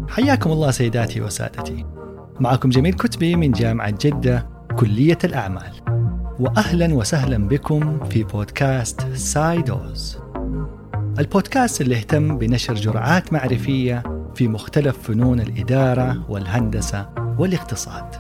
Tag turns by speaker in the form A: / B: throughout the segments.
A: حياكم الله سيداتي وسادتي، معكم جميل كتبي من جامعة جدة كلية الأعمال، وأهلا وسهلا بكم في بودكاست سايدوز، البودكاست اللي يهتم بنشر جرعات معرفية في مختلف فنون الإدارة والهندسة والاقتصاد.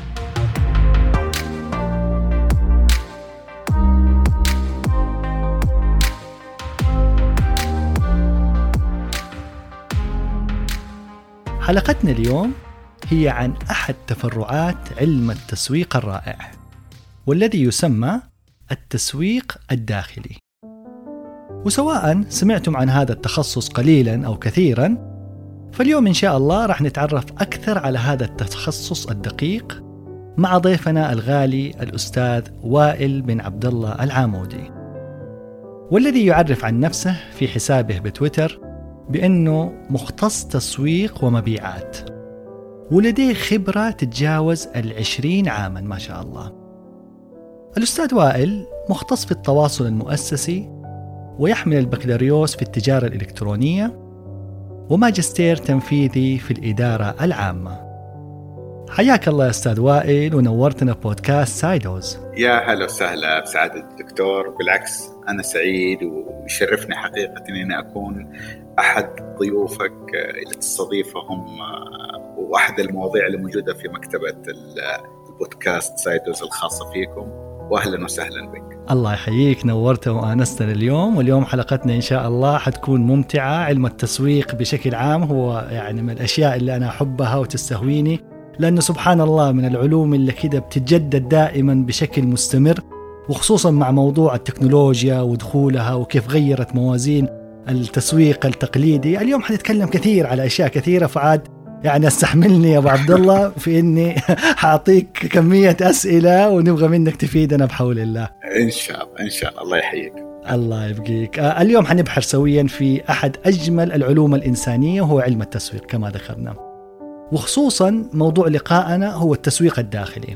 A: حلقتنا اليوم هي عن أحد تفرعات علم التسويق الرائع، والذي يسمى التسويق الداخلي. وسواء سمعتم عن هذا التخصص قليلا أو كثيرا، فاليوم إن شاء الله راح نتعرف أكثر على هذا التخصص الدقيق مع ضيفنا الغالي الأستاذ وائل بن عبد الله العامودي، والذي يعرف عن نفسه في حسابه بتويتر بأنه مختص تسويق ومبيعات، ولديه خبرة تتجاوز 20 عاما ما شاء الله. الأستاذ وائل مختص في التواصل المؤسسي، ويحمل البكالوريوس في التجارة الإلكترونية، وماجستير تنفيذي في الإدارة العامة. حياك الله يا أستاذ وائل، ونورتنا بودكاست سايدوز.
B: يا هلا وسهلا بسعادة الدكتور. بالعكس أنا سعيد ويشرفني حقيقة أني أكون أحد ضيوفك اللي تستضيفهم، وأحد المواضيع اللي موجودة في مكتبة البودكاست سايدوز الخاصة فيكم، وأهلا وسهلا بك.
A: الله يحييك، نورت وآنستنا اليوم. واليوم حلقتنا إن شاء الله حتكون ممتعة. علم التسويق بشكل عام هو يعني من الأشياء اللي أنا أحبها وتستهويني، لأنه سبحان الله من العلوم اللي كده بتتجدد دائما بشكل مستمر، وخصوصا مع موضوع التكنولوجيا ودخولها وكيف غيرت موازين التسويق التقليدي. اليوم حنتكلم كثير على أشياء كثيرة، فعاد يعني استحملني يا أبو عبد الله في إني حاعطيك كمية أسئلة ونبغى منك تفيدنا بحول الله.
B: إن شاء الله إن شاء الله. الله يحييك.
A: الله يبقيك. اليوم حنبحر سويا في أحد أجمل العلوم الإنسانية، وهو علم التسويق كما ذكرنا، وخصوصا موضوع لقائنا هو التسويق الداخلي.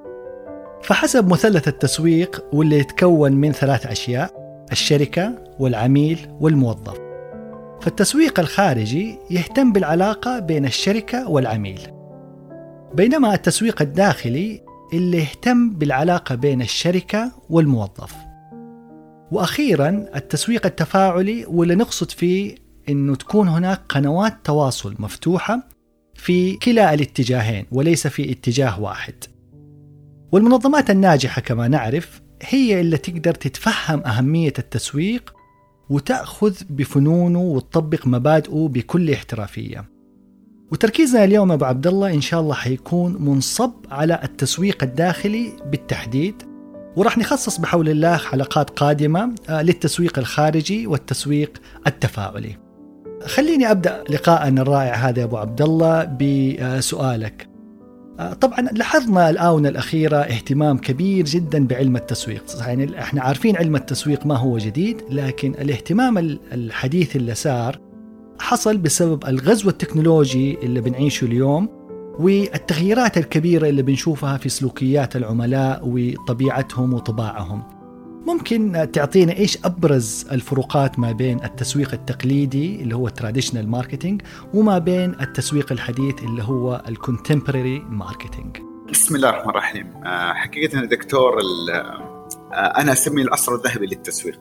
A: فحسب مثلث التسويق، واللي يتكون من 3 أشياء: الشركة والعميل والموظف. فالتسويق الخارجي يهتم بالعلاقة بين الشركة والعميل، بينما التسويق الداخلي اللي يهتم بالعلاقة بين الشركة والموظف. وأخيرا التسويق التفاعلي، واللي نقصد فيه أنه تكون هناك قنوات تواصل مفتوحة في كلا الاتجاهين وليس في اتجاه واحد. والمنظمات الناجحة كما نعرف هي اللي تقدر تتفهم أهمية التسويق وتأخذ بفنونه وتطبق مبادئه بكل احترافية. وتركيزنا اليوم أبو عبد الله إن شاء الله حيكون منصب على التسويق الداخلي بالتحديد، وراح نخصص بحول الله حلقات قادمة للتسويق الخارجي والتسويق التفاعلي. خليني أبدأ لقاءنا الرائع هذا يا أبو عبد الله بسؤالك. طبعا لاحظنا الآونة الأخيرة اهتمام كبير جدا بعلم التسويق. يعني احنا عارفين علم التسويق ما هو جديد، لكن الاهتمام الحديث اللي صار حصل بسبب الغزو التكنولوجي اللي بنعيشه اليوم، والتغييرات الكبيرة اللي بنشوفها في سلوكيات العملاء وطبيعتهم وطباعهم. ممكن تعطينا إيش أبرز الفروقات ما بين التسويق التقليدي اللي هو التراديشنال ماركتينج وما بين التسويق الحديث اللي هو الكونتمبراري ماركتينج؟
B: بسم الله الرحمن الرحيم. حقيقة دكتور، أنا أسمي العصر الذهبي للتسويق.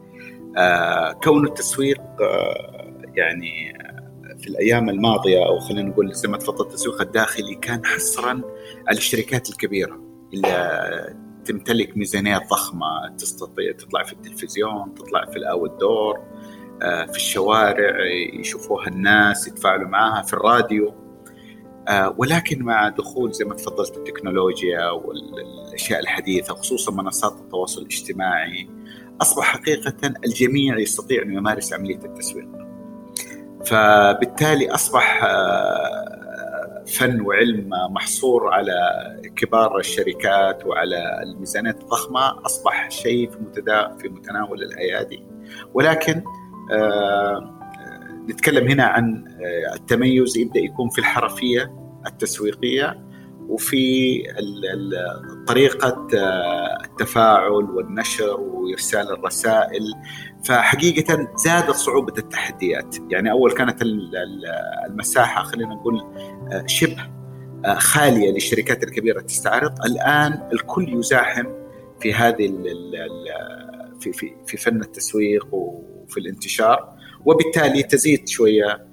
B: كون التسويق يعني في الأيام الماضية، أو خلينا نقول زي ما تفضل، التسويق الداخلي كان حصرا على الشركات الكبيرة اللي تمتلك ميزانيات ضخمة، تستطيع تطلع في التلفزيون، تطلع في الأوت دور، في الشوارع يشوفوها الناس، يتفاعلوا معها في الراديو. ولكن مع دخول زي ما تفضلت التكنولوجيا والأشياء الحديثة، خصوصا منصات التواصل الاجتماعي، أصبح حقيقة الجميع يستطيع أن يمارس عملية التسويق. فبالتالي أصبح فن وعلم محصور على كبار الشركات وعلى الميزانيات الضخمة، أصبح شيء في متناول الأيادي. ولكن نتكلم هنا عن التميز يبدأ يكون في الحرفية التسويقية، وفي طريقة التفاعل والنشر وإرسال الرسائل. فحقيقة زادت صعوبة التحديات. يعني أول كانت المساحة خلينا نقول شبه خالية للشركات الكبيرة تستعرض، الآن الكل يزاحم في هذه في فن التسويق وفي الانتشار، وبالتالي تزيد شوية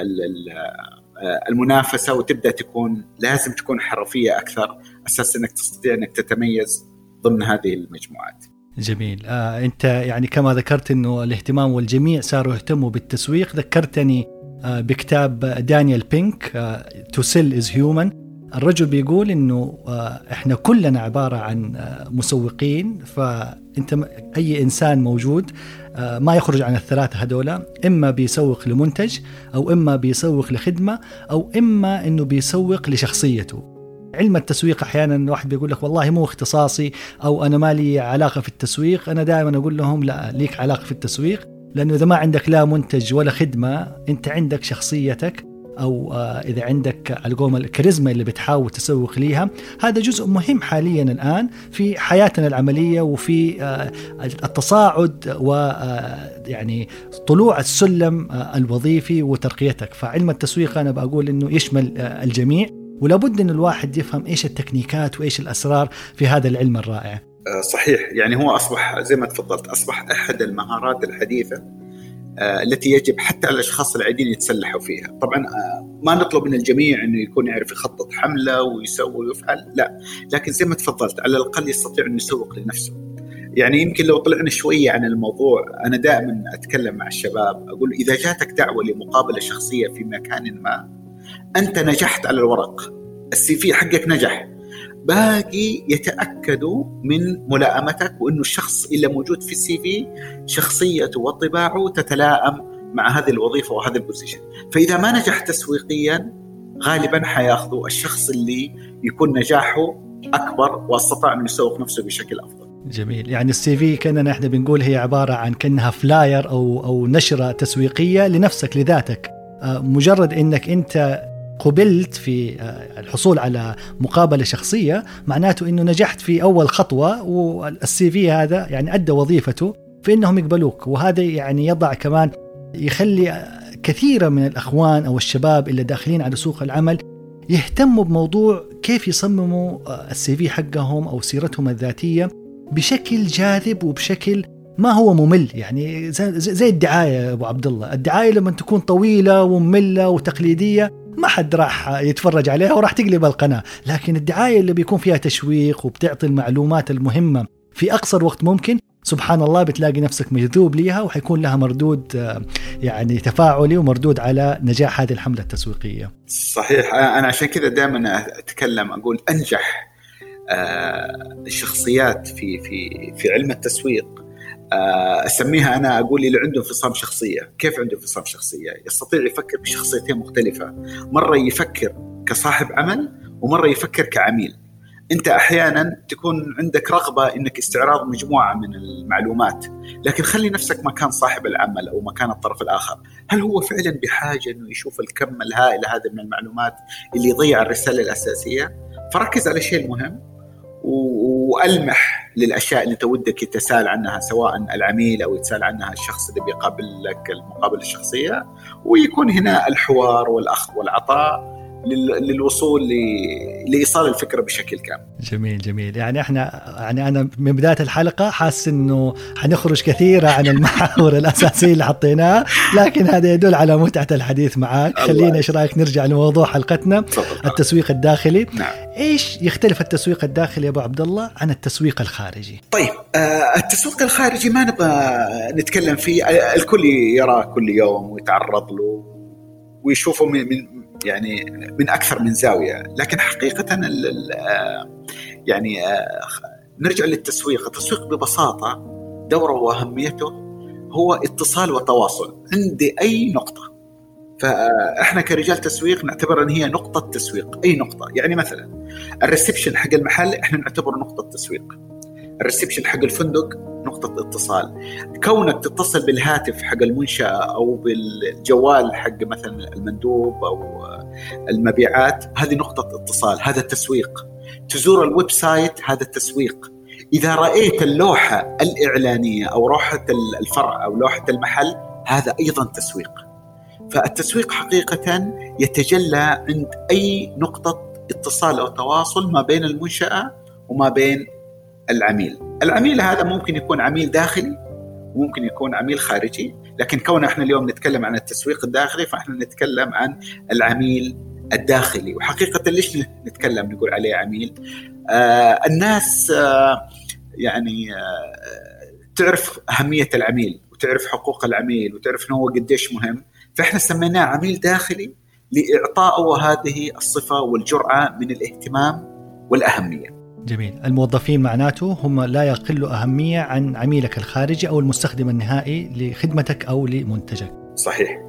B: المنافسة، وتبدأ لازم تكون حرفية أكثر أساس أنك تستطيع أنك تتميز ضمن هذه المجموعات.
A: جميل. أنت يعني كما ذكرت أنه الاهتمام والجميع صاروا يهتموا بالتسويق، ذكرتني بكتاب دانيال بينك To Sell is Human. الرجل بيقول إنه إحنا كلنا عبارة عن مسوقين، فأنت أي إنسان موجود ما يخرج عن الثلاثة هذولا، إما بيسوق لمنتج أو إما بيسوق لخدمة أو إما إنه بيسوق لشخصيته. علم التسويق أحيانا واحد بيقول لك والله مو اختصاصي أو أنا ما لي علاقة في التسويق. أنا دائما أقول لهم لا، ليك علاقة في التسويق، لأنه إذا ما عندك لا منتج ولا خدمة أنت عندك شخصيتك، أو إذا عندك القوم الكاريزما اللي بتحاول تسوق ليها. هذا جزء مهم حاليا الآن في حياتنا العملية وفي التصاعد ويعني طلوع السلم الوظيفي وترقيتك. فعلم التسويق أنا بقول إنه يشمل الجميع، ولابد إن الواحد يفهم إيش التكنيكات وإيش الأسرار في هذا العلم الرائع.
B: صحيح. يعني هو أصبح زي ما تفضلت، أصبح أحد المهارات الحديثة التي يجب حتى على الأشخاص العاديين يتسلحوا فيها. طبعا ما نطلب من الجميع أنه يكون يعرف يخطط حملة ويسوي ويفعل، لا، لكن زي ما تفضلت على الأقل يستطيع أن يسوق لنفسه. يعني يمكن لو طلعنا شوية عن الموضوع، أنا دائما أتكلم مع الشباب أقول إذا جاتك دعوة لمقابلة شخصية في مكان ما، أنت نجحت على الورق، السي في حقك نجح، باقي يتأكدوا من ملائمتك وإنه الشخص اللي موجود في السي في شخصيته وطباعه تتلائم مع هذه الوظيفة وهذا البوزيشن. فإذا ما نجح تسويقيا غالبا حياخذوا الشخص اللي يكون نجاحه أكبر واستطاع أن يسوق نفسه بشكل أفضل.
A: جميل. يعني السي في كأننا احنا بنقول هي عبارة عن كأنها فلاير أو نشرة تسويقية لنفسك لذاتك. مجرد إنك أنت قبلت في الحصول على مقابلة شخصية معناته إنه نجحت في أول خطوة، والسي في هذا يعني أدى وظيفته في إنهم يقبلوك. وهذا يعني يضع كمان يخلي كثيرا من الأخوان أو الشباب اللي داخلين على سوق العمل يهتموا بموضوع كيف يصمموا السي في حقهم أو سيرتهم الذاتية بشكل جاذب وبشكل ما هو ممل. يعني زي الدعاية يا أبو عبد الله، الدعاية لما تكون طويلة ومملة وتقليدية ما حد راح يتفرج عليها وراح تقلب القناة. لكن الدعاية اللي بيكون فيها تشويق وبتعطي المعلومات المهمة في أقصر وقت ممكن، سبحان الله بتلاقي نفسك مجذوب ليها وحيكون لها مردود يعني تفاعلي ومردود على نجاح هذه الحملة التسويقية.
B: صحيح. أنا عشان كذا دائما أتكلم أقول أنجح الشخصيات في علم التسويق أسميها أنا أقول اللي عنده انفصام شخصية. كيف عنده انفصام شخصية؟ يستطيع يفكر بشخصيتين مختلفة، مرة يفكر كصاحب عمل ومرة يفكر كعميل. أنت أحيانا تكون عندك رغبة إنك استعراض مجموعة من المعلومات، لكن خلي نفسك مكان صاحب العمل أو مكان الطرف الآخر. هل هو فعلا بحاجة إنه يشوف الكم الهائل هذا من المعلومات اللي يضيع الرسالة الأساسية؟ فركز على الشيء المهم وألمح للأشياء اللي تودك يتساءل عنها، سواء العميل أو يتساءل عنها الشخص اللي بيقابل لك المقابلة الشخصية، ويكون هنا الحوار والأخذ والعطاء للوصول لإيصال الفكرة بشكل كامل.
A: جميل جميل. يعني أنا من بداية الحلقة حاس إنه حنخرج كثيرا عن المحاور الأساسية اللي حطيناها، لكن هذا يدل على متعة الحديث معك. خلينا إيش رأيك نرجع لموضوع حلقتنا، التسويق الداخلي.
B: نعم.
A: إيش يختلف التسويق الداخلي يا أبو عبد الله عن التسويق الخارجي؟
B: طيب التسويق الخارجي ما نبغى نتكلم فيه، الكل يراه كل يوم ويتعرض له ويشوفه من أكثر من زاوية. لكن حقيقة نرجع للتسويق. التسويق ببساطة دوره وأهميته هو اتصال وتواصل عند أي نقطة. فإحنا كرجال تسويق نعتبر أن هي نقطة تسويق، أي نقطة. يعني مثلا الريسبشن حق المحل إحنا نعتبر نقطة تسويق، الريسبشن حق الفندق نقطة اتصال، كونك تتصل بالهاتف حق المنشأة أو بالجوال حق مثلا المندوب أو المبيعات، هذه نقطة اتصال، هذا التسويق. تزور الويب سايت، هذا التسويق. إذا رأيت اللوحة الإعلانية أو لوحة الفرع أو لوحة المحل، هذا أيضا تسويق. فالتسويق حقيقة يتجلى عند أي نقطة اتصال أو تواصل ما بين المنشأة وما بين العميل. العميل هذا ممكن يكون عميل داخلي وممكن يكون عميل خارجي، لكن كوننا احنا اليوم نتكلم عن التسويق الداخلي فاحنا نتكلم عن العميل الداخلي. وحقيقة ليش نتكلم نقول عليه عميل؟ الناس تعرف أهمية العميل وتعرف حقوق العميل وتعرف أنه هو قديش مهم، فإحنا سميناه عميل داخلي لإعطائه هذه الصفة والجرعة من الاهتمام والأهمية.
A: جميل. الموظفين معناته هم لا يقلوا أهمية عن عميلك الخارجي أو المستخدم النهائي لخدمتك أو لمنتجك.
B: صحيح.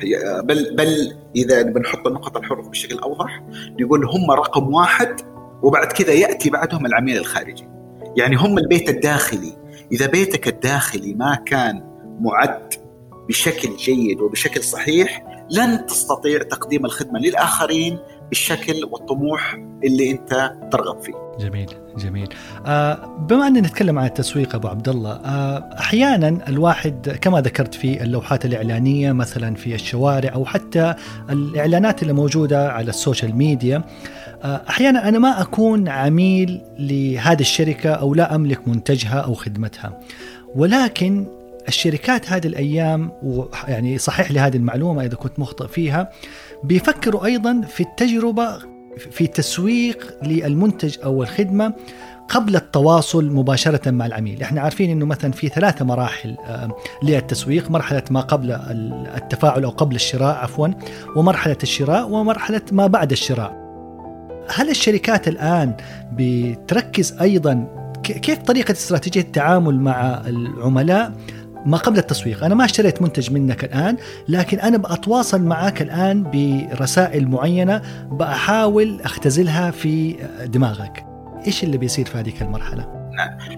B: بل إذا بنحط النقط الحروف بشكل أوضح نقول هم رقم 1 وبعد كذا يأتي بعدهم العميل الخارجي. يعني هم البيت الداخلي. إذا بيتك الداخلي ما كان معد بشكل جيد وبشكل صحيح لن تستطيع تقديم الخدمة للآخرين بالشكل والطموح اللي أنت ترغب فيه.
A: جميل. بما أننا نتكلم عن التسويق أبو عبد الله، أحيانا الواحد كما ذكرت في اللوحات الإعلانية مثلا في الشوارع أو حتى الإعلانات اللي موجودة على السوشيال ميديا، أحيانا أنا ما أكون عميل لهذه الشركة أو لا أملك منتجها أو خدمتها، ولكن الشركات هذه الأيام، ويعني صحيح لي هذه المعلومة إذا كنت مخطئ فيها، بيفكروا أيضا في التجربة في تسويق للمنتج أو الخدمة قبل التواصل مباشرة مع العميل. احنا عارفين انه مثلا في 3 مراحل للتسويق: مرحلة ما قبل التفاعل او قبل الشراء عفوا، ومرحلة الشراء، ومرحلة ما بعد الشراء. هل الشركات الآن بتركز أيضا كيف طريقة استراتيجية التعامل مع العملاء ما قبل التسويق؟ أنا ما اشتريت منتج منك الآن، لكن أنا بأتواصل معك الآن برسائل معينة بأحاول أختزلها في دماغك. إيش اللي بيصير في هذه المرحلة؟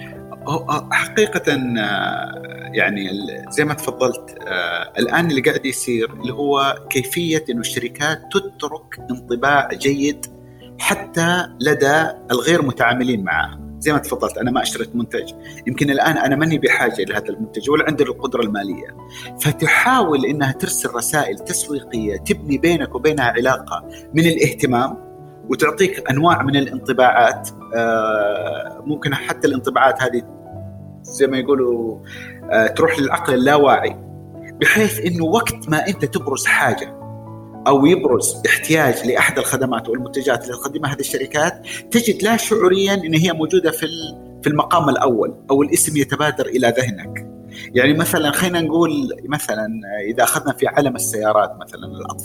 B: حقيقة يعني زي ما تفضلت الآن اللي قاعد يصير اللي هو كيفية إنه الشركات تترك انطباع جيد حتى لدى الغير متعاملين معه. زي ما تفضلت أنا ما اشتريت منتج، يمكن الآن أنا ماني بحاجة لهذا المنتج ولا عندي القدرة المالية، فتحاول إنها ترسل رسائل تسويقية تبني بينك وبينها علاقة من الاهتمام وتعطيك أنواع من الانطباعات. ممكن حتى الانطباعات هذه زي ما يقولوا تروح للعقل اللاواعي، بحيث إنه وقت ما أنت تبرز حاجة أو يبرز احتياج لأحد الخدمات والمنتجات اللي تقدمها هذه الشركات، تجد لا شعوريا إن هي موجودة في المقام الأول أو الاسم يتبادر إلى ذهنك. يعني مثلا خلينا نقول مثلا إذا أخذنا في عالم السيارات مثلا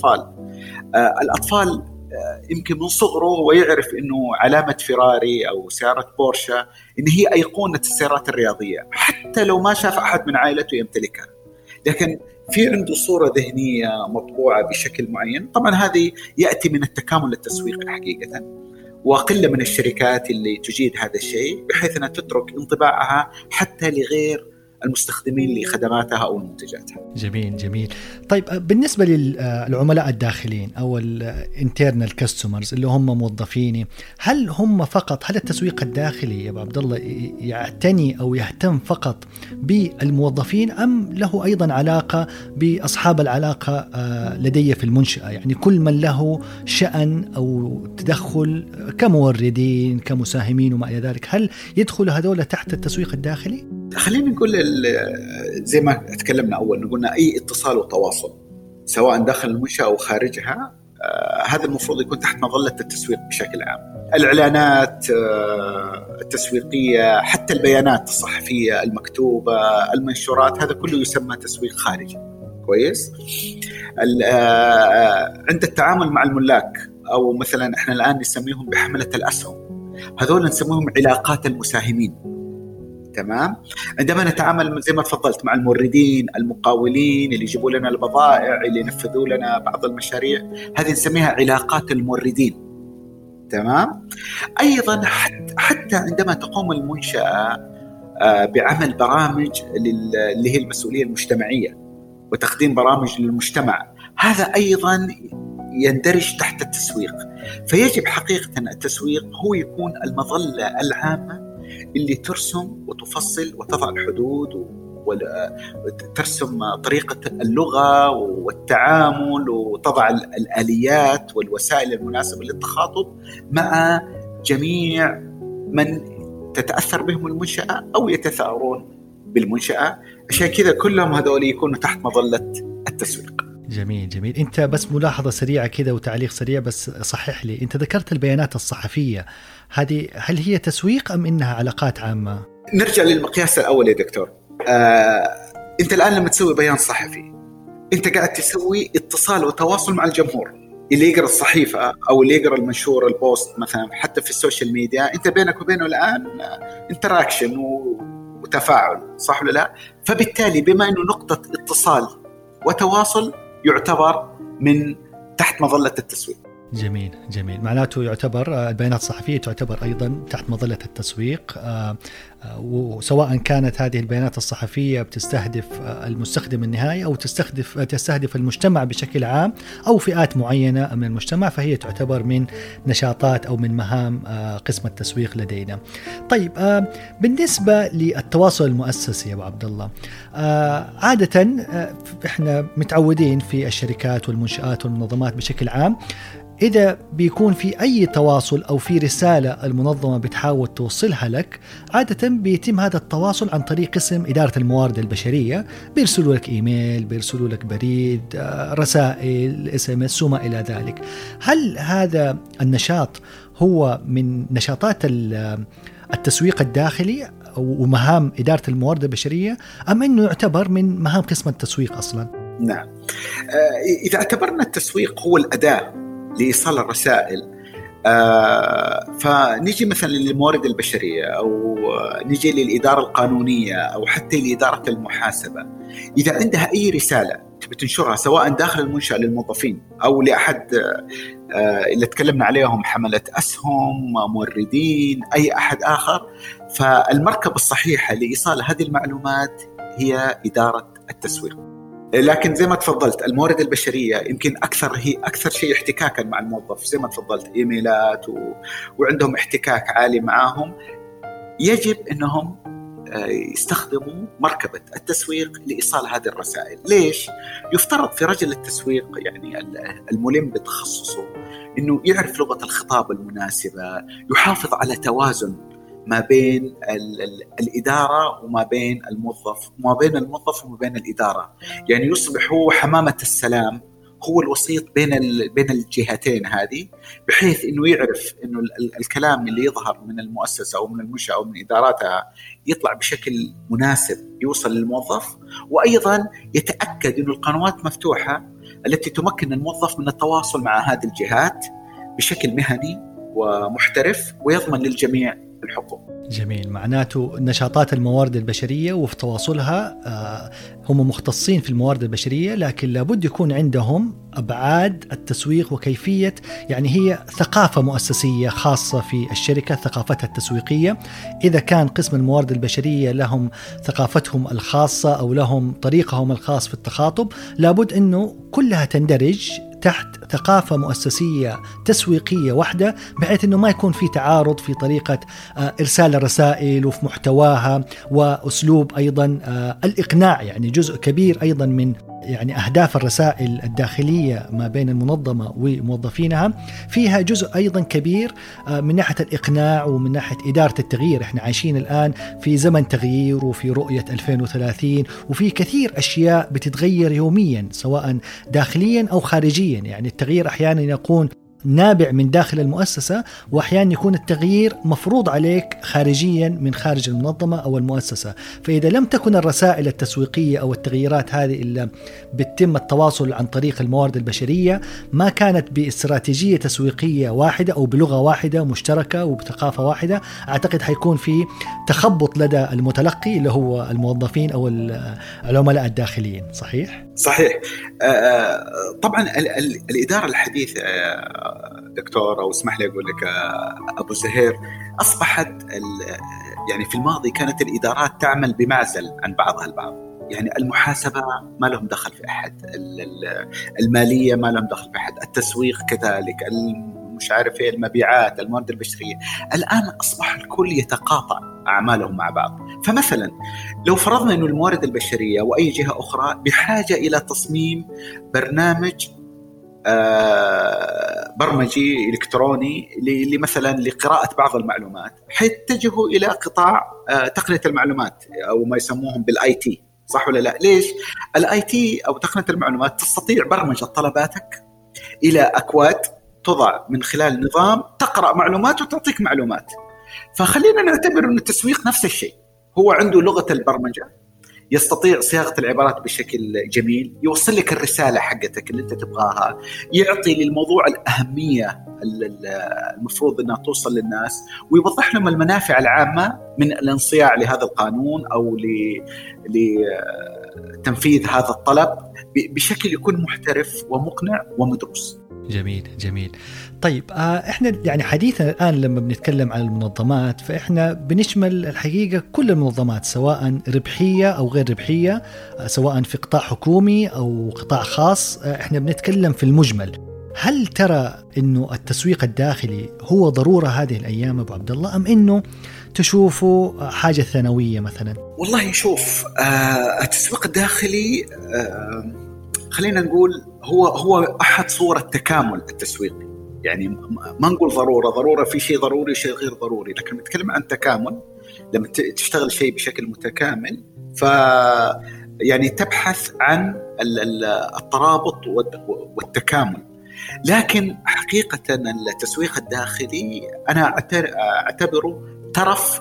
B: الأطفال يمكن من صغره ويعرف إنه علامة فيراري أو سيارة بورشا إن هي أيقونة السيارات الرياضية، حتى لو ما شاف أحد من عائلته يمتلكها، لكن في عنده صورة ذهنية مطبوعة بشكل معين. طبعا هذه يأتي من التكامل التسويقي حقيقة، وقلة من الشركات اللي تجيد هذا الشيء بحيث أنها تترك انطباعها حتى لغير المستخدمين لخدماتها أو منتجاتها.
A: جميل. طيب بالنسبة للعملاء الداخلين أو الانترنال كاستمرز اللي هم موظفيني، هل هم فقط، هل التسويق الداخلي يا أبو عبد الله يعتني أو يهتم فقط بالموظفين أم له أيضا علاقة بأصحاب العلاقة لدي في المنشأة؟ يعني كل من له شأن أو تدخل كموردين كمساهمين وما إلى ذلك، هل يدخل هذول تحت التسويق الداخلي؟
B: خلينا نقول زي ما تكلمنا أول، قلنا أي اتصال وتواصل سواء داخل المنشأة أو خارجها، هذا المفروض يكون تحت مظلة التسويق بشكل عام. الإعلانات التسويقية، حتى البيانات الصحفية المكتوبة، المنشورات، هذا كله يسمى تسويق خارجي. كويس. عند التعامل مع الملاك أو مثلا إحنا الآن نسميهم بحملة الأسهم، هذول نسميهم علاقات المساهمين. تمام. عندما نتعامل زي ما تفضلت مع الموردين المقاولين اللي يجيبوا لنا البضائع اللي ينفذوا لنا بعض المشاريع، هذه نسميها علاقات الموردين. تمام. أيضا حتى عندما تقوم المنشأة بعمل برامج اللي هي المسؤولية المجتمعية وتقديم برامج للمجتمع، هذا أيضا يندرج تحت التسويق. فيجب حقيقة التسويق هو يكون المظلة العامة اللي ترسم وتفصل وتضع الحدود وترسم طريقة اللغة والتعامل وتضع الآليات والوسائل المناسبة للتخاطب مع جميع من تتأثر بهم المنشأة أو يتثارون بالمنشأة. عشان كذا كلهم هذول يكونوا تحت مظلة التسويق.
A: جميل جميل. أنت بس ملاحظة سريعة كده وتعليق سريع بس صحح لي، أنت ذكرت البيانات الصحفية هذه، هل هي تسويق أم إنها علاقات عامة؟
B: نرجع للمقياس الأول يا دكتور. أنت الآن لما تسوي بيان صحفي أنت قاعد تسوي اتصال وتواصل مع الجمهور اللي يقرأ الصحيفة أو اللي يقرأ المنشور البوست مثلا. حتى في السوشيال ميديا أنت بينك وبينه الآن انتراكشن وتفاعل، صح ولا لا؟ فبالتالي بما أنه نقطة اتصال وتواصل يعتبر من تحت مظلة التسويق.
A: جميل جميل. معناته يعتبر البيانات الصحفية تعتبر أيضا تحت مظلة التسويق، وسواء كانت هذه البيانات الصحفية بتستهدف المستخدم النهائي أو تستهدف المجتمع بشكل عام أو فئات معينة من المجتمع، فهي تعتبر من نشاطات أو من مهام قسم التسويق لدينا. طيب بالنسبة للتواصل المؤسسي يا أبو عبد الله، عادة إحنا متعودين في الشركات والمنشآت والمنظمات بشكل عام إذا بيكون في أي تواصل أو في رسالة المنظمة بتحاول توصلها لك، عادة بيتم هذا التواصل عن طريق قسم إدارة الموارد البشرية. بيرسلوا لك إيميل، بيرسلوا لك بريد، رسائل SMS وما إلى ذلك. هل هذا النشاط هو من نشاطات التسويق الداخلي ومهام إدارة الموارد البشرية، أم أنه يعتبر من مهام قسم التسويق أصلا؟
B: نعم، إذا اعتبرنا التسويق هو الأداة لإيصال الرسائل، فنجي مثلا للموارد البشرية أو نجي للإدارة القانونية أو حتى لإدارة المحاسبة، إذا عندها أي رسالة تبي تنشرها سواء داخل المنشأة للموظفين أو لأحد اللي تكلمنا عليهم حملة أسهم، موردين، أي أحد آخر، فالمركبة الصحيحة لإيصال هذه المعلومات هي إدارة التسويق. لكن زي ما تفضلت الموارد البشرية يمكن هي أكثر شيء احتكاكا مع الموظف، زي ما تفضلت إيميلات وعندهم احتكاك عالي معهم. يجب أنهم يستخدموا مركبة التسويق لإيصال هذه الرسائل. ليش؟ يفترض في رجل التسويق يعني الملم بتخصصه أنه يعرف لغة الخطاب المناسبة، يحافظ على توازن ما بين الإدارة وما بين الموظف، وما بين الموظف وما بين الإدارة. يعني يصبح هو حمامة السلام، هو الوسيط بين الجهتين هذه، بحيث إنه يعرف إنه الكلام اللي يظهر من المؤسسة أو من المنشأة أو من إداراتها يطلع بشكل مناسب يوصل للموظف، وأيضا يتأكد إنه القنوات مفتوحة التي تمكن الموظف من التواصل مع هذه الجهات بشكل مهني ومحترف ويضمن للجميع الحقوق.
A: جميل. معناته نشاطات الموارد البشرية وفي تواصلها هم مختصين في الموارد البشرية، لكن لابد يكون عندهم أبعاد التسويق وكيفية، يعني هي ثقافة مؤسسية خاصة في الشركة، ثقافتها التسويقية. إذا كان قسم الموارد البشرية لهم ثقافتهم الخاصة أو لهم طريقهم الخاص في التخاطب، لابد أنه كلها تندرج تحت ثقافة مؤسسية تسويقية واحدة، بحيث أنه ما يكون في تعارض في طريقة إرسال الرسائل وفي محتواها وأسلوب أيضا الإقناع. يعني جزء كبير أيضا من يعني أهداف الرسائل الداخلية ما بين المنظمة وموظفينها فيها جزء أيضا كبير من ناحية الإقناع ومن ناحية إدارة التغيير. إحنا عايشين الآن في زمن تغيير وفي رؤية 2030، وفي كثير أشياء بتتغير يوميا سواء داخليا أو خارجيا. يعني التغيير أحيانا يكون نابع من داخل المؤسسة، وأحيانا يكون التغيير مفروض عليك خارجيا من خارج المنظمة أو المؤسسة. فإذا لم تكن الرسائل التسويقية أو التغييرات هذه إلا بتم التواصل عن طريق الموارد البشرية، ما كانت باستراتيجية تسويقية واحدة أو بلغة واحدة مشتركة وبثقافة واحدة، أعتقد حيكون في تخبط لدى المتلقي اللي هو الموظفين أو العملاء الداخليين. صحيح؟
B: صحيح. طبعا الإدارة الحديثة دكتور، أو اسمح لي أقول لك أبو زهير، أصبحت يعني في الماضي كانت الإدارات تعمل بمعزل عن بعضها البعض. يعني المحاسبة ما لهم دخل في أحد، المالية ما لهم دخل في أحد، التسويق كذلك، مش عارف ايه، المبيعات، الموارد البشرية. الآن أصبح الكل يتقاطع أعمالهم مع بعض. فمثلا لو فرضنا أن الموارد البشرية وأي جهة أخرى بحاجة إلى تصميم برنامج برمجي إلكتروني مثلا لقراءة بعض المعلومات، حيتجهوا إلى قطاع تقنية المعلومات أو ما يسموهم بالآي تي، صح ولا لا؟ ليش؟ الآي تي أو تقنية المعلومات تستطيع برمجة طلباتك إلى أكواد توضع من خلال نظام تقرأ معلومات وتعطيك معلومات. فخلينا نعتبر أن التسويق نفس الشيء، هو عنده لغة البرمجة، يستطيع صياغة العبارات بشكل جميل، يوصل لك الرسالة حقتك اللي أنت تبغاها، يعطي للموضوع الأهمية المفروض أنها توصل للناس، ويوضح لهم المنافع العامة من الانصياع لهذا القانون أو لتنفيذ هذا الطلب بشكل يكون محترف ومقنع ومدروس.
A: جميل. طيب احنا يعني حديثنا الآن لما بنتكلم عن المنظمات فاحنا بنشمل الحقيقة كل المنظمات سواء ربحية أو غير ربحية، سواء في قطاع حكومي أو قطاع خاص، احنا بنتكلم في المجمل. هل ترى إنه التسويق الداخلي هو ضرورة هذه الأيام أبو عبد الله، أم إنه تشوفوا حاجة ثانوية مثلا؟
B: والله شوف، التسويق الداخلي خلينا نقول هو أحد صور التكامل التسويقي. يعني ما نقول ضرورة في شيء ضروري وشيء غير ضروري، لكن نتكلم عن تكامل. لما تشتغل شيء بشكل متكامل يعني تبحث عن الترابط والتكامل. لكن حقيقة التسويق الداخلي أنا أعتبره ترف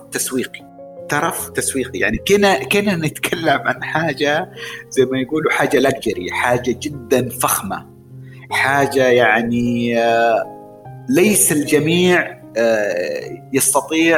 B: تسويقي. يعني كنا نتكلم عن حاجة زي ما يقولوا حاجة لاكجري، حاجة جدا فخمة، حاجة يعني ليس الجميع يستطيع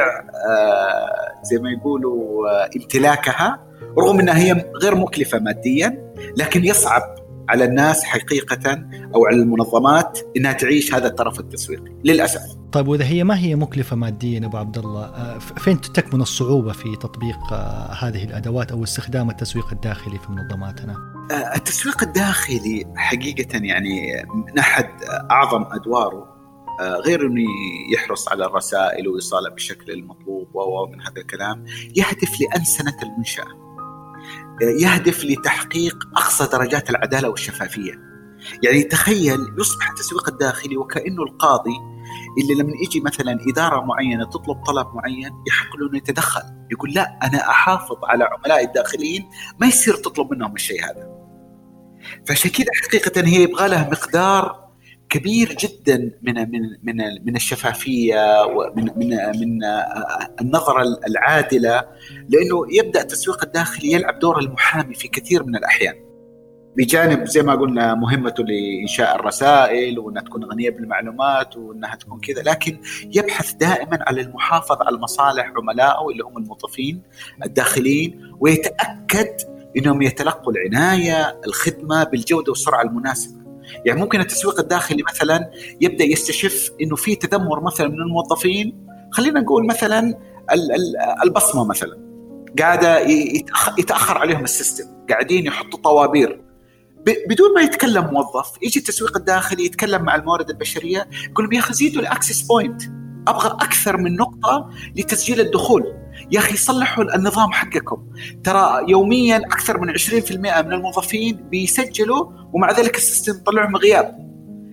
B: زي ما يقولوا امتلاكها، رغم أنها هي غير مكلفة ماديا، لكن يصعب على الناس حقيقة أو على المنظمات إنها تعيش هذا الطرف التسويقي للأسف.
A: طيب وإذا هي ما هي مكلفة ماديا أبو عبد الله، فين تكمن الصعوبة في تطبيق هذه الأدوات أو استخدام التسويق الداخلي في منظماتنا؟
B: التسويق الداخلي حقيقة يعني من أحد أعظم أدواره، غير أنه يحرص على الرسائل وإيصالها بالشكل المطلوب ومن هذا الكلام، يهدف لأنسنة المنشأة، يهدف لتحقيق أقصى درجات العدالة والشفافية. يعني تخيل يصبح التسويق الداخلي وكأنه القاضي اللي لما يجي مثلا إدارة معينة تطلب طلب معين يحق له أنه يتدخل، يقول لا أنا أحافظ على عملائي الداخليين، ما يصير تطلب منهم الشيء هذا. فعشان كده حقيقة هي يبغى لها مقدار كبير جدا من الشفافية ومن النظرة العادلة، لأنه يبدأ التسويق الداخلي يلعب دور المحامي في كثير من الأحيان، بجانب زي ما قلنا مهمته لإنشاء الرسائل وأنها تكون غنية بالمعلومات وأنها تكون كذا، لكن يبحث دائما على المحافظة على مصالح عملائه اللي هم الموظفين الداخلين، ويتأكد أنهم يتلقوا العناية الخدمة بالجودة والسرعة المناسبة. يعني ممكن التسويق الداخلي مثلا يبدأ يستشف إنه في تذمر مثلا من الموظفين، خلينا نقول مثلا البصمة مثلا قاعدة يتأخر عليهم السيستم، قاعدين يحطوا طوابير بدون ما يتكلم موظف. يجي التسويق الداخلي يتكلم مع الموارد البشرية، يقول يا أخي زيدوا الأكسس بوينت، أبغى أكثر من نقطة لتسجيل الدخول، يا أخي صلحوا النظام حقكم، ترى يوميا أكثر من 20% من الموظفين بيسجلوا ومع ذلك السيستم طلعهم غياب.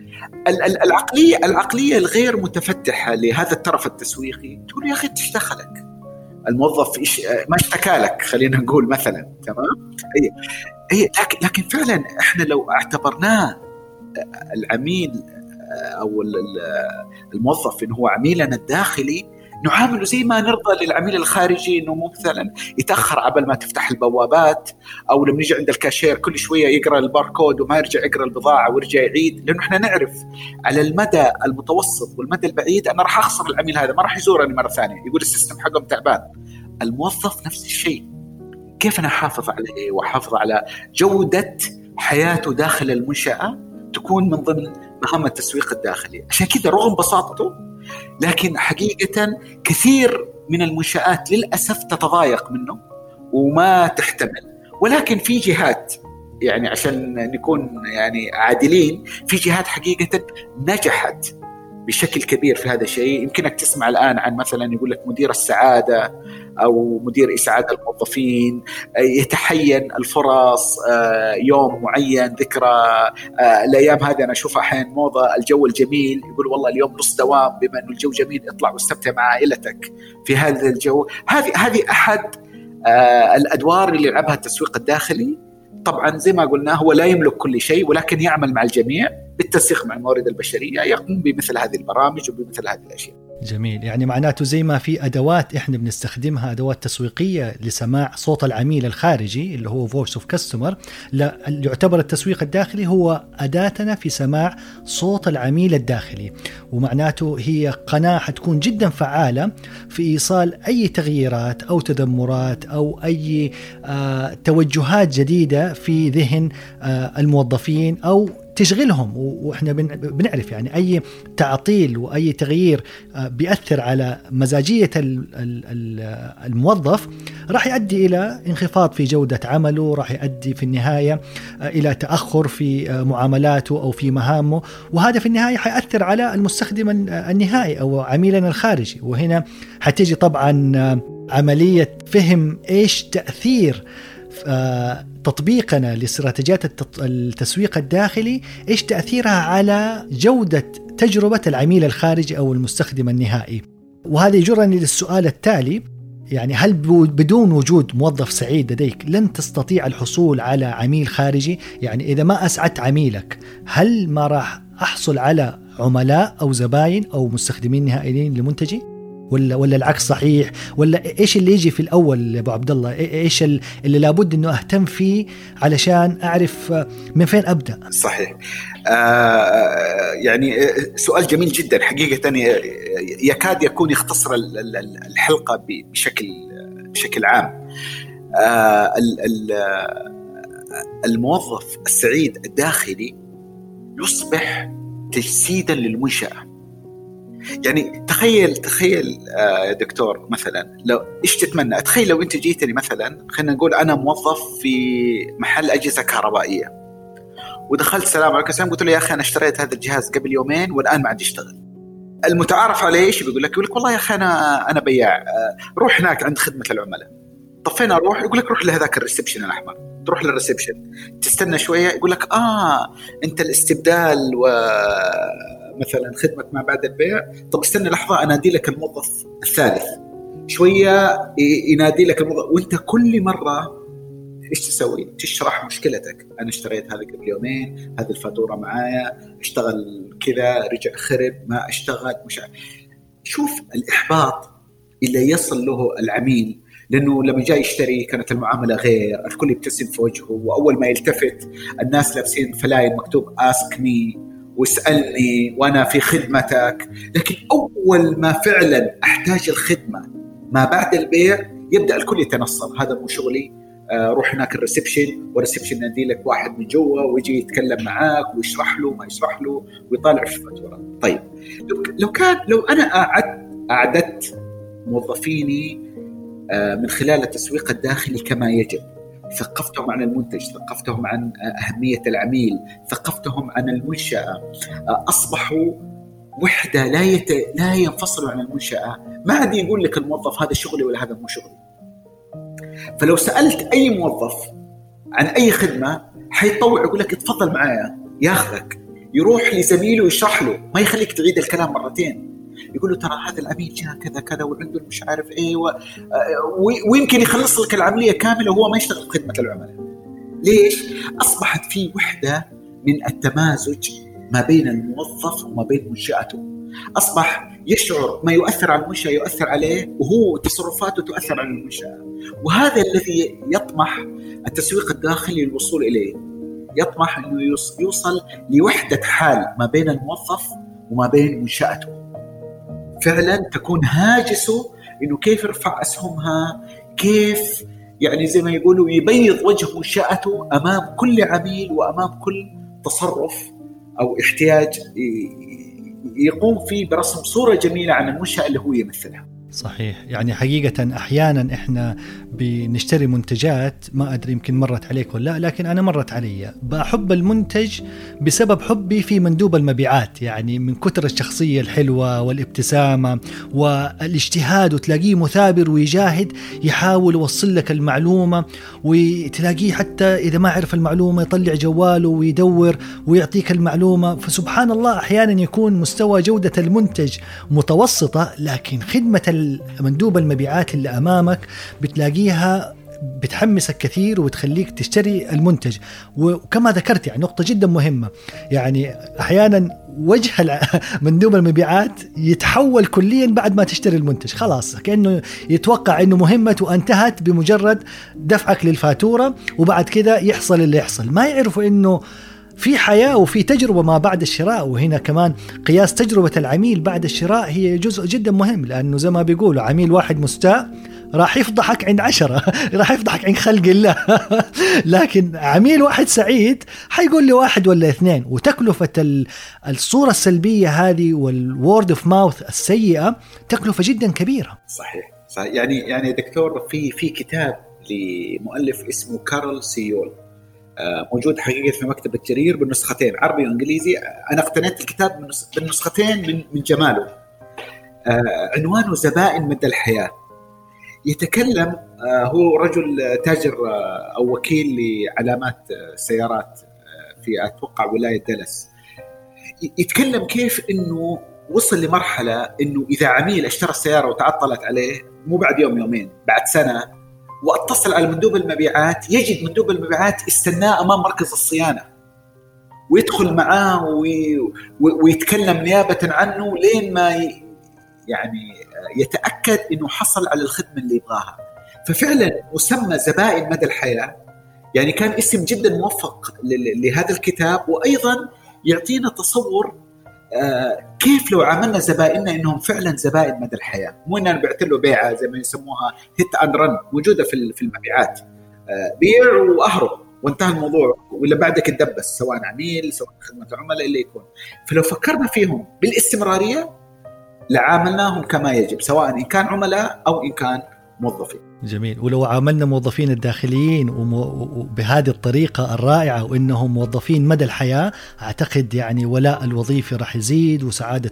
B: العقلية الغير متفتحة لهذا الطرف التسويقي تقول يا أخي تشتغلك الموظف ما اشتكى لك، خلينا نقول مثلا، تمام؟ لكن فعلا احنا لو اعتبرناه العميل او الموظف انه هو عميلنا الداخلي، نعامله زي ما نرضى للعميل الخارجي انه مثلا يتاخر قبل ما تفتح البوابات، او لما نيجي عند الكاشير كل شويه يقرا الباركود وما يرجع يقرا البضاعه ويرجع يعيد، لانه احنا نعرف على المدى المتوسط والمدى البعيد انا راح اخسر العميل هذا، ما راح يزورني مره ثانيه، يقول السيستم حقهم تعبان. الموظف نفس الشيء، كيف انا احافظ عليه واحافظ على جوده حياته داخل المنشاه تكون من ضمن مهام التسويق الداخلي. عشان كذا رغم بساطته، لكن حقيقة كثير من المنشآت للأسف تتضايق منه وما تحتمل. ولكن في جهات، يعني عشان نكون يعني عادلين، في جهات حقيقة نجحت بشكل كبير في هذا الشيء. يمكنك تسمع الآن عن مثلا يقول لك مدير السعادة أو مدير إسعاد الموظفين، يتحين الفرص يوم معين، ذكرى الأيام هذه أنا أشوفها أحيانا موضة، الجو الجميل، يقول والله اليوم نص دوام بما أنه الجو جميل، اطلع واستمتع مع عائلتك في هذا الجو. هذه أحد الأدوار اللي يلعبها التسويق الداخلي. طبعا زي ما قلنا هو لا يملك كل شيء، ولكن يعمل مع الجميع بالتنسيق مع الموارد البشرية، يقوم بمثل هذه البرامج وبمثل هذه الأشياء.
A: جميل. يعني معناته زي ما في أدوات إحنا بنستخدمها، أدوات تسويقية لسماع صوت العميل الخارجي اللي هو voice of customer، لا يعتبر التسويق الداخلي هو أداتنا في سماع صوت العميل الداخلي، ومعناته هي قناة حتكون جدا فعالة في إيصال أي تغييرات أو تدمرات أو أي توجهات جديدة في ذهن الموظفين أو تشغلهم. وإحنا بنعرف يعني أي تعطيل وأي تغيير بيأثر على مزاجية الموظف راح يؤدي إلى انخفاض في جودة عمله، راح يؤدي في النهاية إلى تأخر في معاملاته أو في مهامه، وهذا في النهاية حيأثر على المستخدم النهائي أو عميلنا الخارجي. وهنا حتيجي طبعا عملية فهم إيش تأثير تطبيقنا لاستراتيجيات التسويق الداخلي، إيش تأثيرها على جودة تجربة العميل الخارجي أو المستخدم النهائي. وهذا يجرني للسؤال التالي، يعني هل بدون وجود موظف سعيد لديك لن تستطيع الحصول على عميل خارجي؟ يعني إذا ما أسعدت عميلك هل ما راح أحصل على عملاء أو زباين أو مستخدمين نهائيين لمنتجي؟ ولا العكس صحيح؟ ولا إيش اللي يجي في الأول أبو عبد الله؟ إيش اللي لابد إنه أهتم فيه علشان أعرف من فين أبدأ؟
B: صحيح. يعني سؤال جميل جدا حقيقة، يكاد يكون يختصر الحلقة بشكل عام. الموظف السعيد الداخلي يصبح تجسيدا للمنشأة. يعني تخيل يا دكتور، مثلا لو ايش تتمنى؟ تخيل لو انت جيتني مثلا، خلينا نقول انا موظف في محل اجهزه كهربائيه، ودخلت سلام عليكم السلام، قلت له يا اخي انا اشتريت هذا الجهاز قبل يومين والان ما عاد يشتغل. المتعارف عليه ايش بيقول لك والله يا اخي انا بياع، روح هناك عند خدمه العملاء. طب فين اروح؟ يقول لك روح لهذاك الريسبشن الاحمر. تروح للريسبشن، تستنى شويه، يقول لك انت الاستبدال مثلا خدمة ما بعد البيع. طب استنى لحظة، أنادي لك الموظف الثالث. شوية ينادي لك الموظف، وانت كل مرة ايش تسوي؟ تشرح مشكلتك. أنا اشتريت هذا قبل يومين، هذه الفاتورة معايا، اشتغل كذا، رجع خرب، ما اشتغل، مش عارف. شوف الإحباط اللي يصل له العميل، لأنه لما جاي يشتري كانت المعاملة غير، الكل يبتسم في وجهه، وأول ما يلتفت الناس لابسين فلاين مكتوب ask me واسألني وأنا في خدمتك. لكن أول ما فعلا أحتاج الخدمة ما بعد البيع يبدأ الكل يتنصل، هذا مو شغلي، روح هناك الريسبشن، والريسبشن ينادي لك واحد من جوا ويجي يتكلم معاك ويشرح له ما يشرح له ويطالع في الفاتورة. طيب لو أنا أعددت موظفيني من خلال التسويق الداخلي كما يجب، ثقفتهم عن المنتج، ثقفتهم عن أهمية العميل، ثقفتهم عن المنشأة، أصبحوا وحدة لا ينفصلوا عن المنشأة. ما عاد يقول لك الموظف هذا شغلي ولا هذا مو شغلي. فلو سألت أي موظف عن أي خدمة حيطوع يقول لك اتفضل معايا، ياخذك يروح لزميله يشرح له، ما يخليك تعيد الكلام مرتين. يقول له ترى هذا العميل جاء كذا كذا وعنده مش عارف ايه ويمكن يخلص لك العمليه كامله وهو ما يشتغل خدمه العملاء. ليش؟ اصبحت في وحده من التمازج ما بين الموظف وما بين منشاته. اصبح يشعر ما يؤثر على المنشاه يؤثر عليه، وهو تصرفاته تؤثر على المنشاه. وهذا الذي يطمح التسويق الداخلي للوصول اليه، يطمح انه يوصل لوحده حال ما بين الموظف وما بين منشاته، فعلا تكون هاجسه إنه كيف يرفع أسهمها، كيف يعني زي ما يقولوا يبيض وجه منشأته أمام كل عميل وأمام كل تصرف أو احتياج يقوم فيه برسم صورة جميلة عن المنشأة اللي هو يمثلها.
A: صحيح. يعني حقيقة أحيانا إحنا بنشتري منتجات، ما أدري يمكن مرت عليك ولا لا، لكن أنا مرت علي، بحب المنتج بسبب حبي في مندوب المبيعات، يعني من كتر الشخصية الحلوة والابتسامة والاجتهاد، وتلاقيه مثابر ويجاهد يحاول يوصل لك المعلومة، وتلاقيه حتى إذا ما عرف المعلومة يطلع جواله ويدور ويعطيك المعلومة. فسبحان الله أحيانا يكون مستوى جودة المنتج متوسطة، لكن خدمة مندوب المبيعات اللي أمامك بتلاقيها بتحمسك كثير وتخليك تشتري المنتج. وكما ذكرت يعني نقطة جدا مهمة، يعني أحيانا وجه مندوب المبيعات يتحول كليا بعد ما تشتري المنتج، خلاص كأنه يتوقع أنه مهمته انتهت بمجرد دفعك للفاتورة، وبعد كده يحصل اللي يحصل. ما يعرفوا أنه في حياة وفي تجربة ما بعد الشراء. وهنا كمان قياس تجربة العميل بعد الشراء هي جزء جدا مهم، لأنه زي ما بيقولوا عميل واحد مستاء راح يفضحك عند 10 راح يفضحك عند خلق الله لكن عميل واحد سعيد حيقول لي 1 ولا 2. وتكلفة الصورة السلبية هذه والword of mouth السيئة تكلفة جدا كبيرة.
B: صحيح. يعني دكتور في كتاب لمؤلف اسمه كارل سيول، موجود حقيقة في مكتبة جرير بالنسختين عربي وإنجليزي. أنا اقتنيت الكتاب بالنسختين من جماله. عنوانه زبائن مدى الحياة. يتكلم، هو رجل تاجر أو وكيل لعلامات سيارات في أتوقع ولاية دالاس. يتكلم كيف إنه وصل لمرحلة إنه إذا عميل اشترى السيارة وتعطلت عليه، مو بعد يوم يومين، بعد سنة، واتصل على مندوب المبيعات، يجد مندوب المبيعات استناه أمام مركز الصيانة ويدخل معاه ويتكلم نيابة عنه لين ما يعني يتأكد إنه حصل على الخدمة اللي يبغاها. ففعلا مسمى زبائن مدى الحياة يعني كان اسم جدا موفق لهذا الكتاب، وأيضا يعطينا تصور كيف لو عملنا زبائننا إنهم فعلا زبائن مدى الحياة، مو إننا بعت له بيعة زي ما يسموها هيت أند رن موجودة في المبيعات، بيع وأهرب وانتهى الموضوع، ولا بعدك تدبس سواء عميل سواء خدمة عملاء اللي يكون. فلو فكرنا فيهم بالاستمرارية لعاملناهم كما يجب، سواء إن كان عملاء أو إن كان موظفين.
A: جميل. ولو عاملنا موظفين الداخليين وبهذه الطريقة الرائعة وإنهم موظفين مدى الحياة، أعتقد يعني ولاء الوظيفة راح يزيد، وسعادة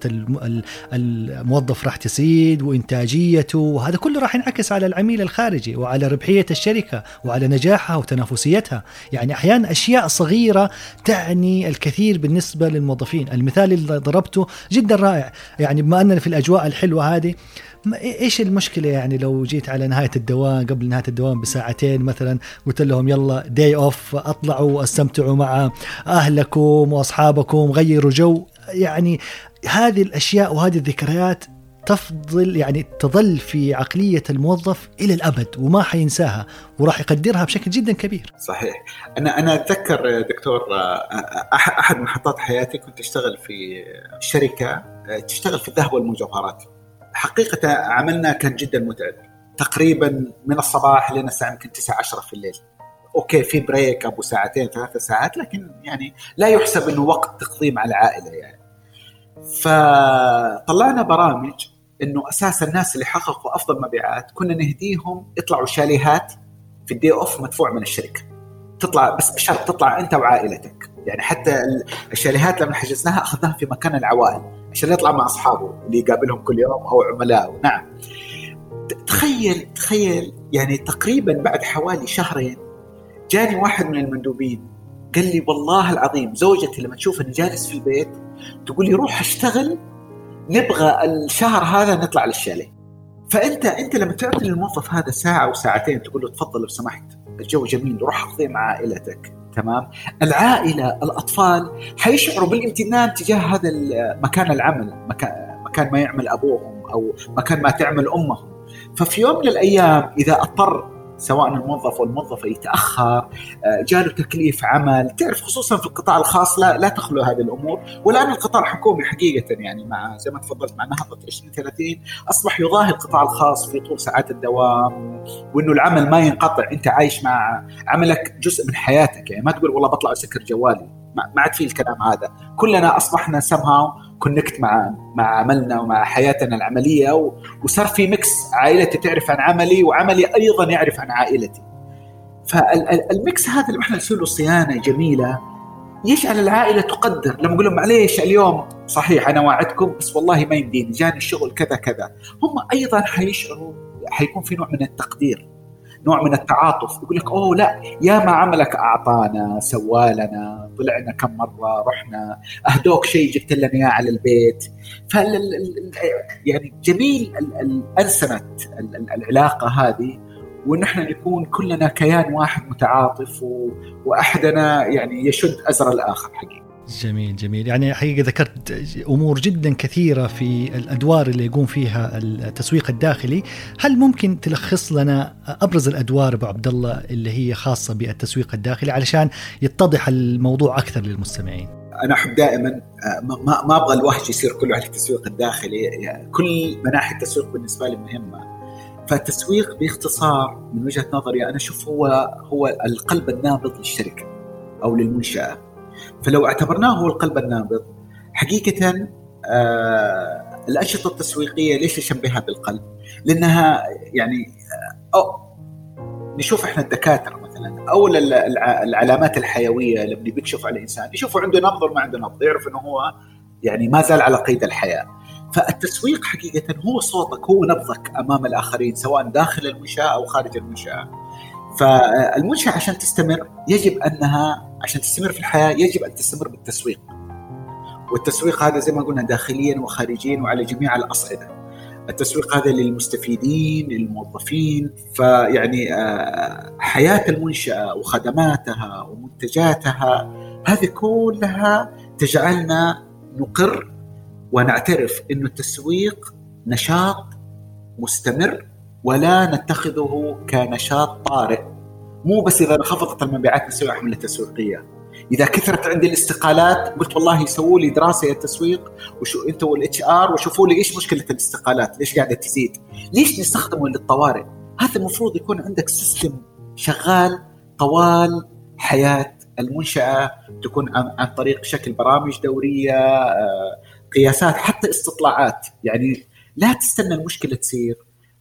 A: الموظف راح تزيد، وإنتاجيته، وهذا كله راح ينعكس على العميل الخارجي وعلى ربحية الشركة وعلى نجاحها وتنافسيتها. يعني أحيانا أشياء صغيرة تعني الكثير بالنسبة للموظفين. المثال اللي ضربته جدا رائع، يعني بما أننا في الأجواء الحلوة هذه، إيش المشكلة يعني لو جيت على نهاية الدوام قبل نهاية الدوام بساعتين مثلا قلت لهم يلا داي أوف، أطلعوا واستمتعوا مع أهلكم وأصحابكم، غيروا جو. يعني هذه الأشياء وهذه الذكريات تظل في عقلية الموظف إلى الأبد وما حينساها، وراح يقدرها بشكل جدا كبير.
B: صحيح. أنا أتذكر دكتور أحد محطات حياتي كنت أشتغل في شركة تشتغل في الذهب والمجوهرات. حقيقة عملنا كان جدا متعب، تقريبا من الصباح لين الساعة يمكن 9-10 في الليل. أوكي في بريك أبو 2-3 ساعات، لكن يعني لا يحسب إنه وقت تقضيه مع العائلة يعني. فطلعنا برامج إنه أساس الناس اللي حققوا أفضل مبيعات كنا نهديهم يطلعوا شاليهات في الدي أوف مدفوع من الشركة، تطلع بس بشرط تطلع أنت وعائلتك. يعني حتى الشاليهات لما حجزناها أخذناها في مكان العوائل عشان يطلع مع أصحابه اللي يقابلهم كل يوم أو عملاء. نعم. تخيل يعني تقريبا بعد حوالي شهرين جاني واحد من المندوبين قال لي والله العظيم زوجتي لما تشوف أني جالس في البيت تقول لي روح اشتغل، نبغى الشهر هذا نطلع للشاليه. فأنت لما تعطي للموظف هذا ساعة وساعتين تقول له تفضل لو سمحت الجو جميل روح اقضي مع عائلتك، تمام، العائلة الأطفال حيشعروا بالامتنان تجاه هذا مكان العمل، مكان ما يعمل أبوهم أو مكان ما تعمل أمهم. ففي يوم من الأيام إذا اضطر سواء الموظف والموظفة يتأخر، جاله تكليف عمل، تعرف خصوصا في القطاع الخاص لا تخلو هذه الأمور. والآن القطاع الحكومي حقيقة يعني مع زي ما تفضلت مع نهضة 2030 أصبح يضاهي القطاع الخاص في طول ساعات الدوام، وإنه العمل ما ينقطع، أنت عايش مع عملك جزء من حياتك. يعني ما تقول والله بطلع أسكر جوالي، ما عاد فيه الكلام هذا. كلنا أصبحنا somehow كونكت مع عملنا ومع حياتنا العملية، وصار في ميكس، عائلتي تعرف عن عملي وعملي أيضا يعرف عن عائلتي. فالميكس هذا اللي احنا نسوي له صيانة جميلة يجعل العائلة تقدر. لما أقول لهم معليش اليوم صحيح أنا واعدكم بس والله ما يمديني جاني الشغل كذا كذا، هم أيضا حيشعروا، حيكون في نوع من التقدير، نوع من التعاطف. يقول لك أوه لا، يا ما عملك أعطانا، سوالنا، طلعنا كم مرة، رحنا أهدوك شيء جبت لنا إياه على البيت. يعني جميل الأنسنة العلاقة هذه، ونحن نكون كلنا كيان واحد متعاطف، وأحدنا يعني يشد أزر الآخر. حقيقة
A: جميل جميل. يعني حقيقة ذكرت أمور جدا كثيرة في الأدوار اللي يقوم فيها التسويق الداخلي. هل ممكن تلخص لنا أبرز الأدوار أبو عبد الله اللي هي خاصة بالتسويق الداخلي علشان يتضح الموضوع أكثر للمستمعين؟
B: أنا أحب دائما ما أبغى الوهج يصير كله على التسويق الداخلي، يعني كل مناحي التسويق بالنسبة لي مهمة. فالتسويق باختصار من وجهة نظري أنا أشوف هو القلب النابض للشركة أو للمنشأة. فلو اعتبرناه هو القلب النابض حقيقة، الأنشطة التسويقية ليش نشبهها بالقلب؟ لأنها يعني نشوف إحنا الدكاترة مثلا أو العلامات الحيوية لما بيكشف على الإنسان يشوفوا عنده نبض وما عنده نبض، يعرف إنه هو يعني ما زال على قيد الحياة. فالتسويق حقيقة هو صوتك، هو نبضك أمام الآخرين سواء داخل المنشأة أو خارج المنشأة. فالمنشأة عشان تستمر يجب أنها عشان تستمر في الحياة يجب أن تستمر بالتسويق، والتسويق هذا زي ما قلنا داخليا وخارجيا وعلى جميع الأصعدة. التسويق هذا للمستفيدين، للموظفين. فيعني حياة المنشأة وخدماتها ومنتجاتها هذه كلها تجعلنا نقر ونعترف إنه التسويق نشاط مستمر، ولا نتخذه كنشاط طارئ. مو بس إذا انخفضت المبيعات نسوي حملة تسويقية، إذا كثرت عندي الاستقالات قلت والله يسووا لي دراسة التسويق وشو أنتوا والاتش ار وشوفوا لي إيش مشكلة الاستقالات، ليش قاعدة تزيد، ليش نستخدمه للطوارئ. هذا المفروض يكون عندك سيستم شغال طوال حياة المنشأة، تكون عن طريق شكل برامج دورية، قياسات، حتى استطلاعات. يعني لا تستنى المشكلة تصير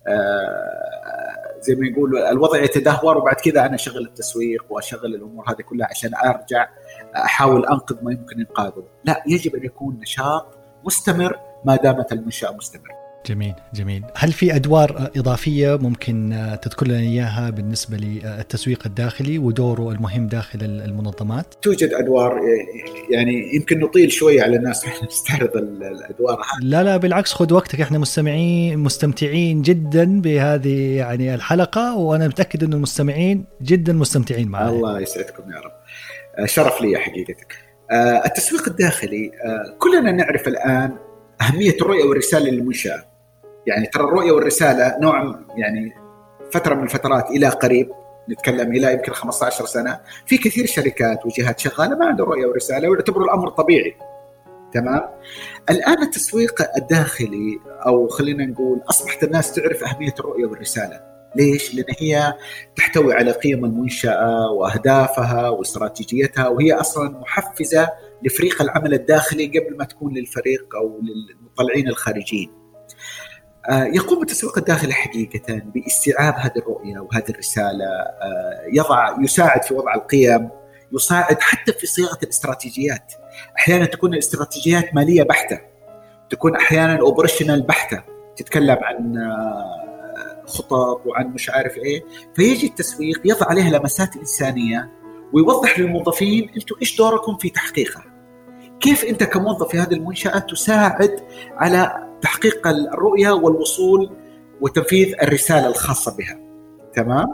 B: زي ما يقول الوضع يتدهور وبعد كذا أنا أشغل التسويق وأشغل الأمور هذه كلها عشان أرجع أحاول أنقذ ما يمكن إنقاذه. لا، يجب أن يكون نشاط مستمر ما دامت المنشأة مستمرة.
A: جميل جميل. هل في أدوار إضافية ممكن تذكر لنا إياها بالنسبة للتسويق الداخلي ودوره المهم داخل المنظمات؟
B: توجد أدوار، يعني يمكن نطيل شوية على الناس إحنا نستعرض الأدوار.
A: لا بالعكس، خذ وقتك، إحنا مستمتعين جدا بهذه يعني الحلقة، وأنا متأكد أن المستمعين جدا مستمتعين معها.
B: الله يسعدكم يا رب، شرف لي حقيقتك. التسويق الداخلي كلنا نعرف الآن أهمية الرؤية والرسالة للمنشأة. يعني ترى الرؤية والرسالة نوع، يعني فترة من الفترات إلى قريب، نتكلم إلى يمكن 15 سنة، في كثير شركات وجهات شغالة ما عندهم رؤية ورسالة ويعتبروا الأمر طبيعي. تمام. الآن التسويق الداخلي، أو خلينا نقول أصبحت الناس تعرف أهمية الرؤية والرسالة. ليش؟ لأن هي تحتوي على قيم المنشأة وأهدافها واستراتيجيتها، وهي أصلا محفزة لفريق العمل الداخلي قبل ما تكون للفريق أو للمطلعين الخارجيين. يقوم التسويق الداخلي حقيقة باستيعاب هذه الرؤية وهذه الرسالة، يساعد في وضع القيم، يساعد حتى في صياغة الاستراتيجيات. أحيانا تكون الاستراتيجيات مالية بحتة، تكون أحيانا أوبريشنال بحتة، تتكلم عن خطط وعن مش عارف إيه. فيجي التسويق يضع عليها لمسات إنسانية ويوضح للموظفين أنتوا إيش دوركم في تحقيقها، كيف أنت كموظف في هذه المنشأة تساعد على تحقيق الرؤية والوصول وتنفيذ الرسالة الخاصة بها. تمام.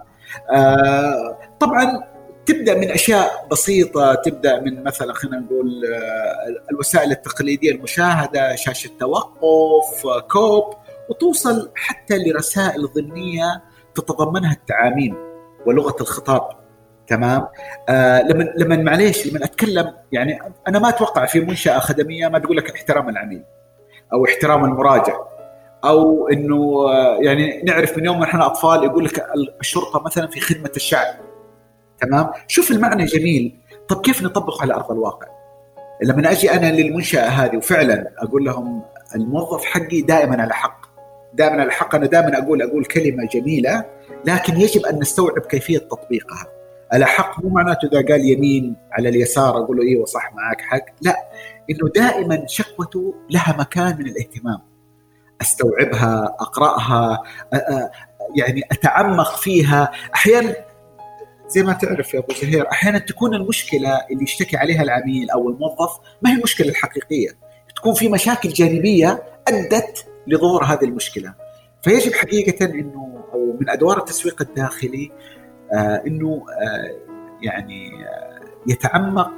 B: طبعا تبدأ من أشياء بسيطة، تبدأ من مثلا خلينا نقول الوسائل التقليدية، المشاهدة، شاشة توقف، كوب، وتوصل حتى لرسائل ضمنية تتضمنها التعاميم ولغة الخطاب. تمام. لما معليش لما أتكلم، يعني أنا ما أتوقع في منشأة خدمية ما تقول لك احترام العميل أو احترام المراجع، أو إنه يعني نعرف من يوم ما إحنا أطفال يقول لك الشرطة مثلا في خدمة الشعب. تمام. شوف المعنى جميل، طب كيف نطبقه على أرض الواقع؟ لما أجي أنا للمنشأة هذه وفعلا أقول لهم الموظف حقي دائما على حق، دائما على حق، أنا دائما أقول كلمة جميلة، لكن يجب أن نستوعب كيفية تطبيقها. على حق مو معناته إذا قال يمين على اليسار أقول له إيه وصح معك حق، لا، إنه دائما شكوته لها مكان من الاهتمام، أستوعبها، أقرأها، يعني أتعمق فيها. أحيانا زي ما تعرف يا أبو زهير، أحيانا تكون المشكلة اللي يشتكي عليها العميل أو الموظف ما هي المشكلة الحقيقية، تكون في مشاكل جانبية أدت لظهور هذه المشكلة. فيجب حقيقة إنه أو من أدوار التسويق الداخلي إنه يعني يتعمق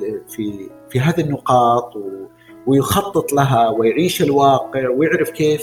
B: في هذه النقاط ويخطط لها ويعيش الواقع ويعرف كيف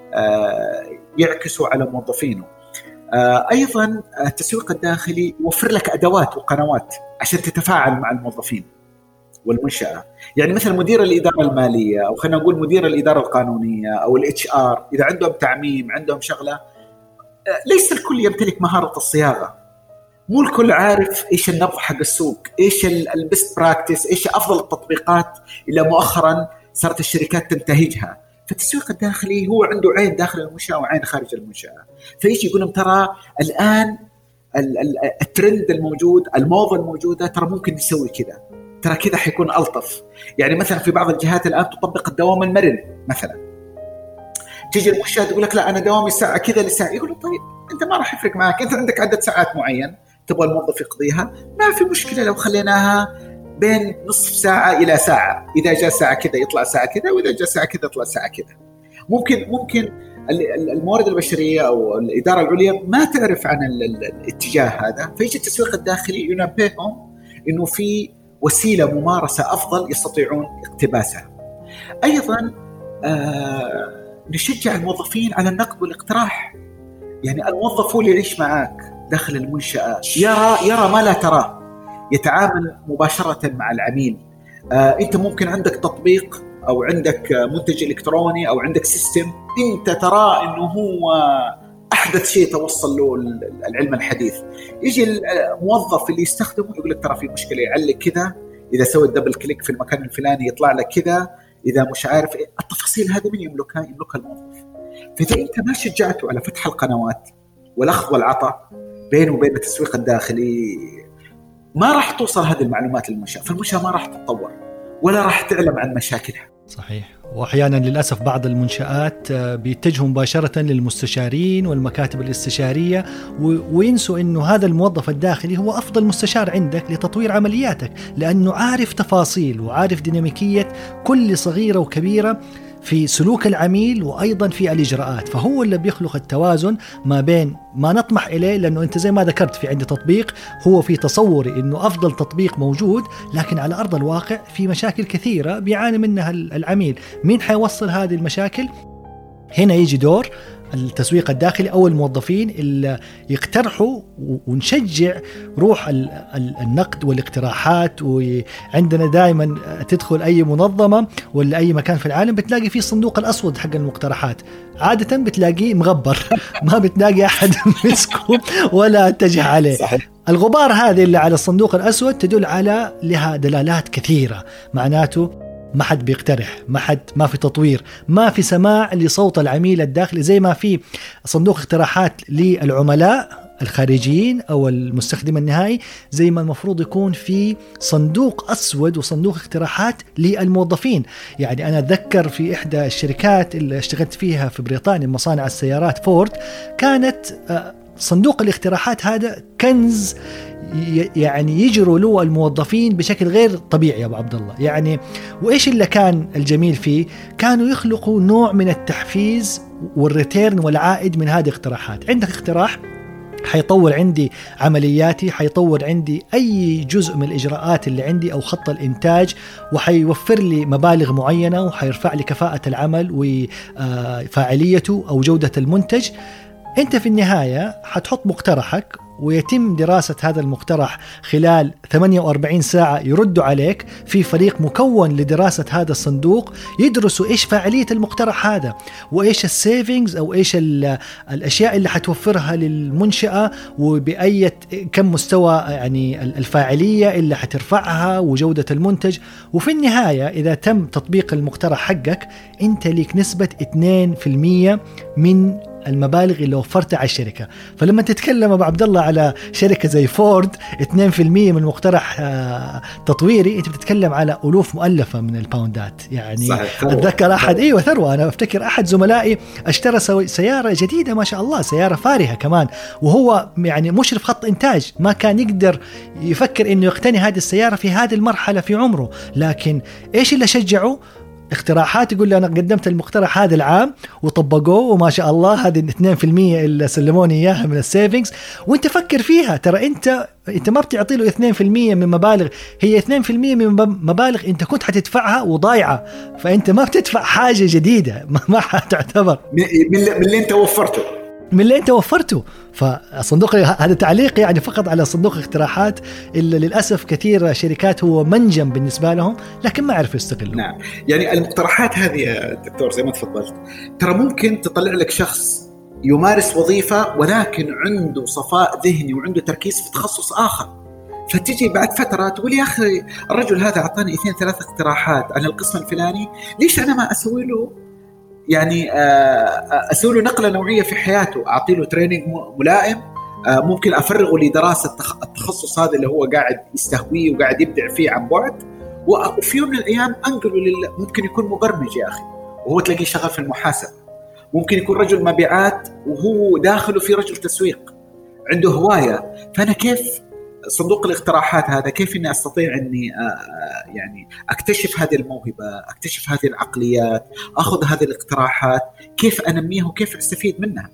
B: يعكسوا على موظفينه. أيضا التسويق الداخلي يوفر لك أدوات وقنوات عشان تتفاعل مع الموظفين والمنشأة. يعني مثلا مدير الإدارة المالية أو خلينا نقول مدير الإدارة القانونية أو الHR، إذا عندهم تعميم، عندهم شغلة، ليس الكل يمتلك مهارة الصياغة، مو الكل عارف إيش النبض حق السوق، إيش البست براكتس، إيش أفضل التطبيقات اللي مؤخرا صارت الشركات تنتهجها. فالتسويق الداخلي هو عنده عين داخل المنشأة وعين خارج المنشأة، فيجي يقول لهم ترى الآن الترند الموجود، الموضة الموجودة، ترى ممكن نسوي كذا، ترى كذا حيكون ألطف. يعني مثلا في بعض الجهات الآن تطبق الدوام المرن مثلا، تيجي المنشأة تقول لك لا أنا دوامي ساعة كذا لساعة، يقول طيب أنت ما راح يفرق معك، أنت عندك عدد ساعات معين تبغى الموظف يقضيها، ما في مشكلة لو خليناها بين نصف ساعة إلى ساعة، إذا جاء ساعة كذا يطلع ساعة كذا، وإذا جاء ساعة كذا يطلع ساعة كذا. ممكن الموارد البشرية أو الإدارة العليا ما تعرف عن الاتجاه هذا، فيجي التسويق الداخلي ينبههم إنه في وسيلة ممارسة أفضل يستطيعون اقتباسها. أيضا نشجع الموظفين على النقد والاقتراح. يعني الموظف هو اللي يعيش معك داخل المنشأة، يرى ما لا تراه، يتعامل مباشرة مع العميل. أنت ممكن عندك تطبيق أو عندك منتج إلكتروني أو عندك سيستم أنت ترى أنه هو أحدث شيء توصل له العلم الحديث، يجي الموظف اللي يستخدمه يقول لك ترى في مشكلة، يعلق كذا، إذا سويت دبل كليك في المكان الفلاني يطلع لك كذا، إذا مش عارف إيه التفاصيل هذه من يملكها الموظف. فإذا أنت ما شجعته على فتح القنوات والأخذ والعطاء بينه وبين التسويق الداخلي، ما راح توصل هذه المعلومات للمنشأة، فالمنشأة ما راح تتطور ولا راح تعلم عن مشاكلها.
A: صحيح. وأحيانا للأسف بعض المنشآت بيتجهوا مباشرة للمستشارين والمكاتب الاستشارية وينسوا أنه هذا الموظف الداخلي هو أفضل مستشار عندك لتطوير عملياتك، لأنه عارف تفاصيل وعارف ديناميكية كل صغيرة وكبيرة في سلوك العميل وأيضا في الإجراءات، فهو اللي بيخلق التوازن ما بين ما نطمح إليه. لأنه أنت زي ما ذكرت في عندي تطبيق هو في تصوري أنه أفضل تطبيق موجود، لكن على أرض الواقع في مشاكل كثيرة بيعاني منها العميل. مين حيوصل هذه المشاكل؟ هنا يجي دور التسويق الداخلي أو الموظفين اللي يقترحوا ونشجع روح النقد والاقتراحات. وعندنا دائما تدخل أي منظمة ولا أي مكان في العالم بتلاقي فيه الصندوق الأسود حق المقترحات، عادة بتلاقيه مغبر ما بتلاقي أحد مسكه ولا اتجه عليه. صحيح. الغبار هذه اللي على الصندوق الأسود تدل على لها دلالات كثيرة، معناته ما حد بيقترح، ما في تطوير، ما في سماع لصوت العميل الداخلي. زي ما في صندوق اقتراحات للعملاء الخارجيين أو المستخدم النهائي، زي ما المفروض يكون في صندوق أسود وصندوق اقتراحات للموظفين. يعني أنا أتذكر في إحدى الشركات اللي اشتغلت فيها في بريطانيا، مصانع السيارات فورد، كانت صندوق الاقتراحات هذا كنز يعني يجروا له الموظفين بشكل غير طبيعي يا أبو عبد الله. يعني وإيش اللي كان الجميل فيه؟ كانوا يخلقوا نوع من التحفيز والريتيرن والعائد من هذه الاقتراحات. عندك اقتراح حيطور عندي عملياتي، حيطور عندي أي جزء من الإجراءات اللي عندي أو خط الإنتاج، وحيوفر لي مبالغ معينة، وحيرفع لي كفاءة العمل وفاعليته أو جودة المنتج. أنت في النهاية حتحط مقترحك ويتم دراسة هذا المقترح خلال 48 ساعة، يردوا عليك في فريق مكون لدراسة هذا الصندوق، يدرسوا إيش فاعلية المقترح هذا وإيش السيفينجز أو إيش الأشياء اللي حتوفرها للمنشأة وبأي كم مستوى يعني الفاعلية اللي حترفعها وجودة المنتج. وفي النهاية إذا تم تطبيق المقترح حقك أنت ليك نسبة 2% من المبالغ اللي وفرتها على الشركة. فلما تتكلم أبو عبد الله على شركة زي فورد 2% من مقترح تطويري، أنت بتتكلم على ألوف مؤلفة من الباوندات. يعني أتذكر أحد ثروة، أنا أفتكر أحد زملائي اشترى سيارة جديدة ما شاء الله، سيارة فارهة كمان، وهو يعني مشرف خط إنتاج، ما كان يقدر يفكر إنه يقتني هذه السيارة في هذه المرحلة في عمره. لكن إيش اللي شجعه؟ اقتراحات، يقول لي أنا قدمت المقترح هذا العام وطبقوه وما شاء الله هذه 2% اللي سلموني إياها من السيفينجز. وانت فكر فيها، ترى انت ما بتعطي له 2% من مبالغ، هي 2% من مبالغ انت كنت حتدفعها وضايعة، فانت ما بتدفع حاجة جديدة، ما حتعتبر
B: من اللي انت وفرته.
A: فالصندوق هذا تعليق يعني فقط على صندوق اقتراحات اللي للأسف كثير شركات هو منجم بالنسبة لهم لكن ما عرفوا يستغلوا.
B: نعم، يعني المقترحات هذه يا دكتور زي ما تفضلت ترى ممكن تطلع لك شخص يمارس وظيفة ولكن عنده صفاء ذهني وعنده تركيز في تخصص آخر، فتجي بعد فترة تقول يا أخي الرجل هذا أعطاني 2-3 اقتراحات عن القسم الفلاني، ليش أنا ما أسوي له يعني أسوي له نقلة نوعية في حياته، أعطي له تريننج ملائم، ممكن أفرغه لدراسة التخصص هذا اللي هو قاعد يستهويه وقاعد يبدع فيه عن بعد، وفي يوم من الأيام أنقله ممكن يكون مبرمج يا أخي وهو تلاقيه شغال في المحاسبة، ممكن يكون رجل مبيعات وهو داخله في رجل تسويق عنده هواية. فأنا كيف صندوق الاقتراحات هذا كيف إني أستطيع إني يعني أكتشف هذه الموهبة، أكتشف هذه العقليات، أخذ هذه الاقتراحات، كيف أنميها وكيف أستفيد منها.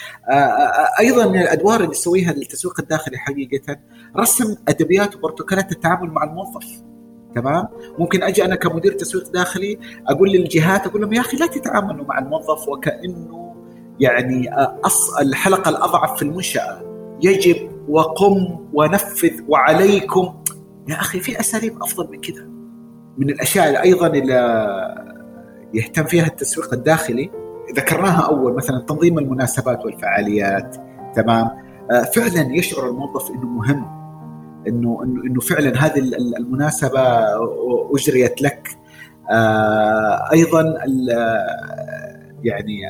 B: أيضا من الأدوار اللي يسويها للتسويق الداخلي حقيقة رسم أدبيات وبروتوكولات التعامل مع الموظف. تمام، ممكن أجي أنا كمدير تسويق داخلي أقول للجهات، أقول لهم يا أخي لا تتعاملوا مع الموظف وكأنه يعني الحلقة الأضعف في المنشأة، يجب وقم ونفذ وعليكم. يا أخي في أساليب أفضل من كده. من الأشياء اللي أيضا اللي يهتم فيها التسويق الداخلي ذكرناها أول مثلا تنظيم المناسبات والفعاليات. تمام، فعلا يشعر الموظف إنه مهم، إنه فعلا هذه المناسبة أجريت لك. أيضا يعني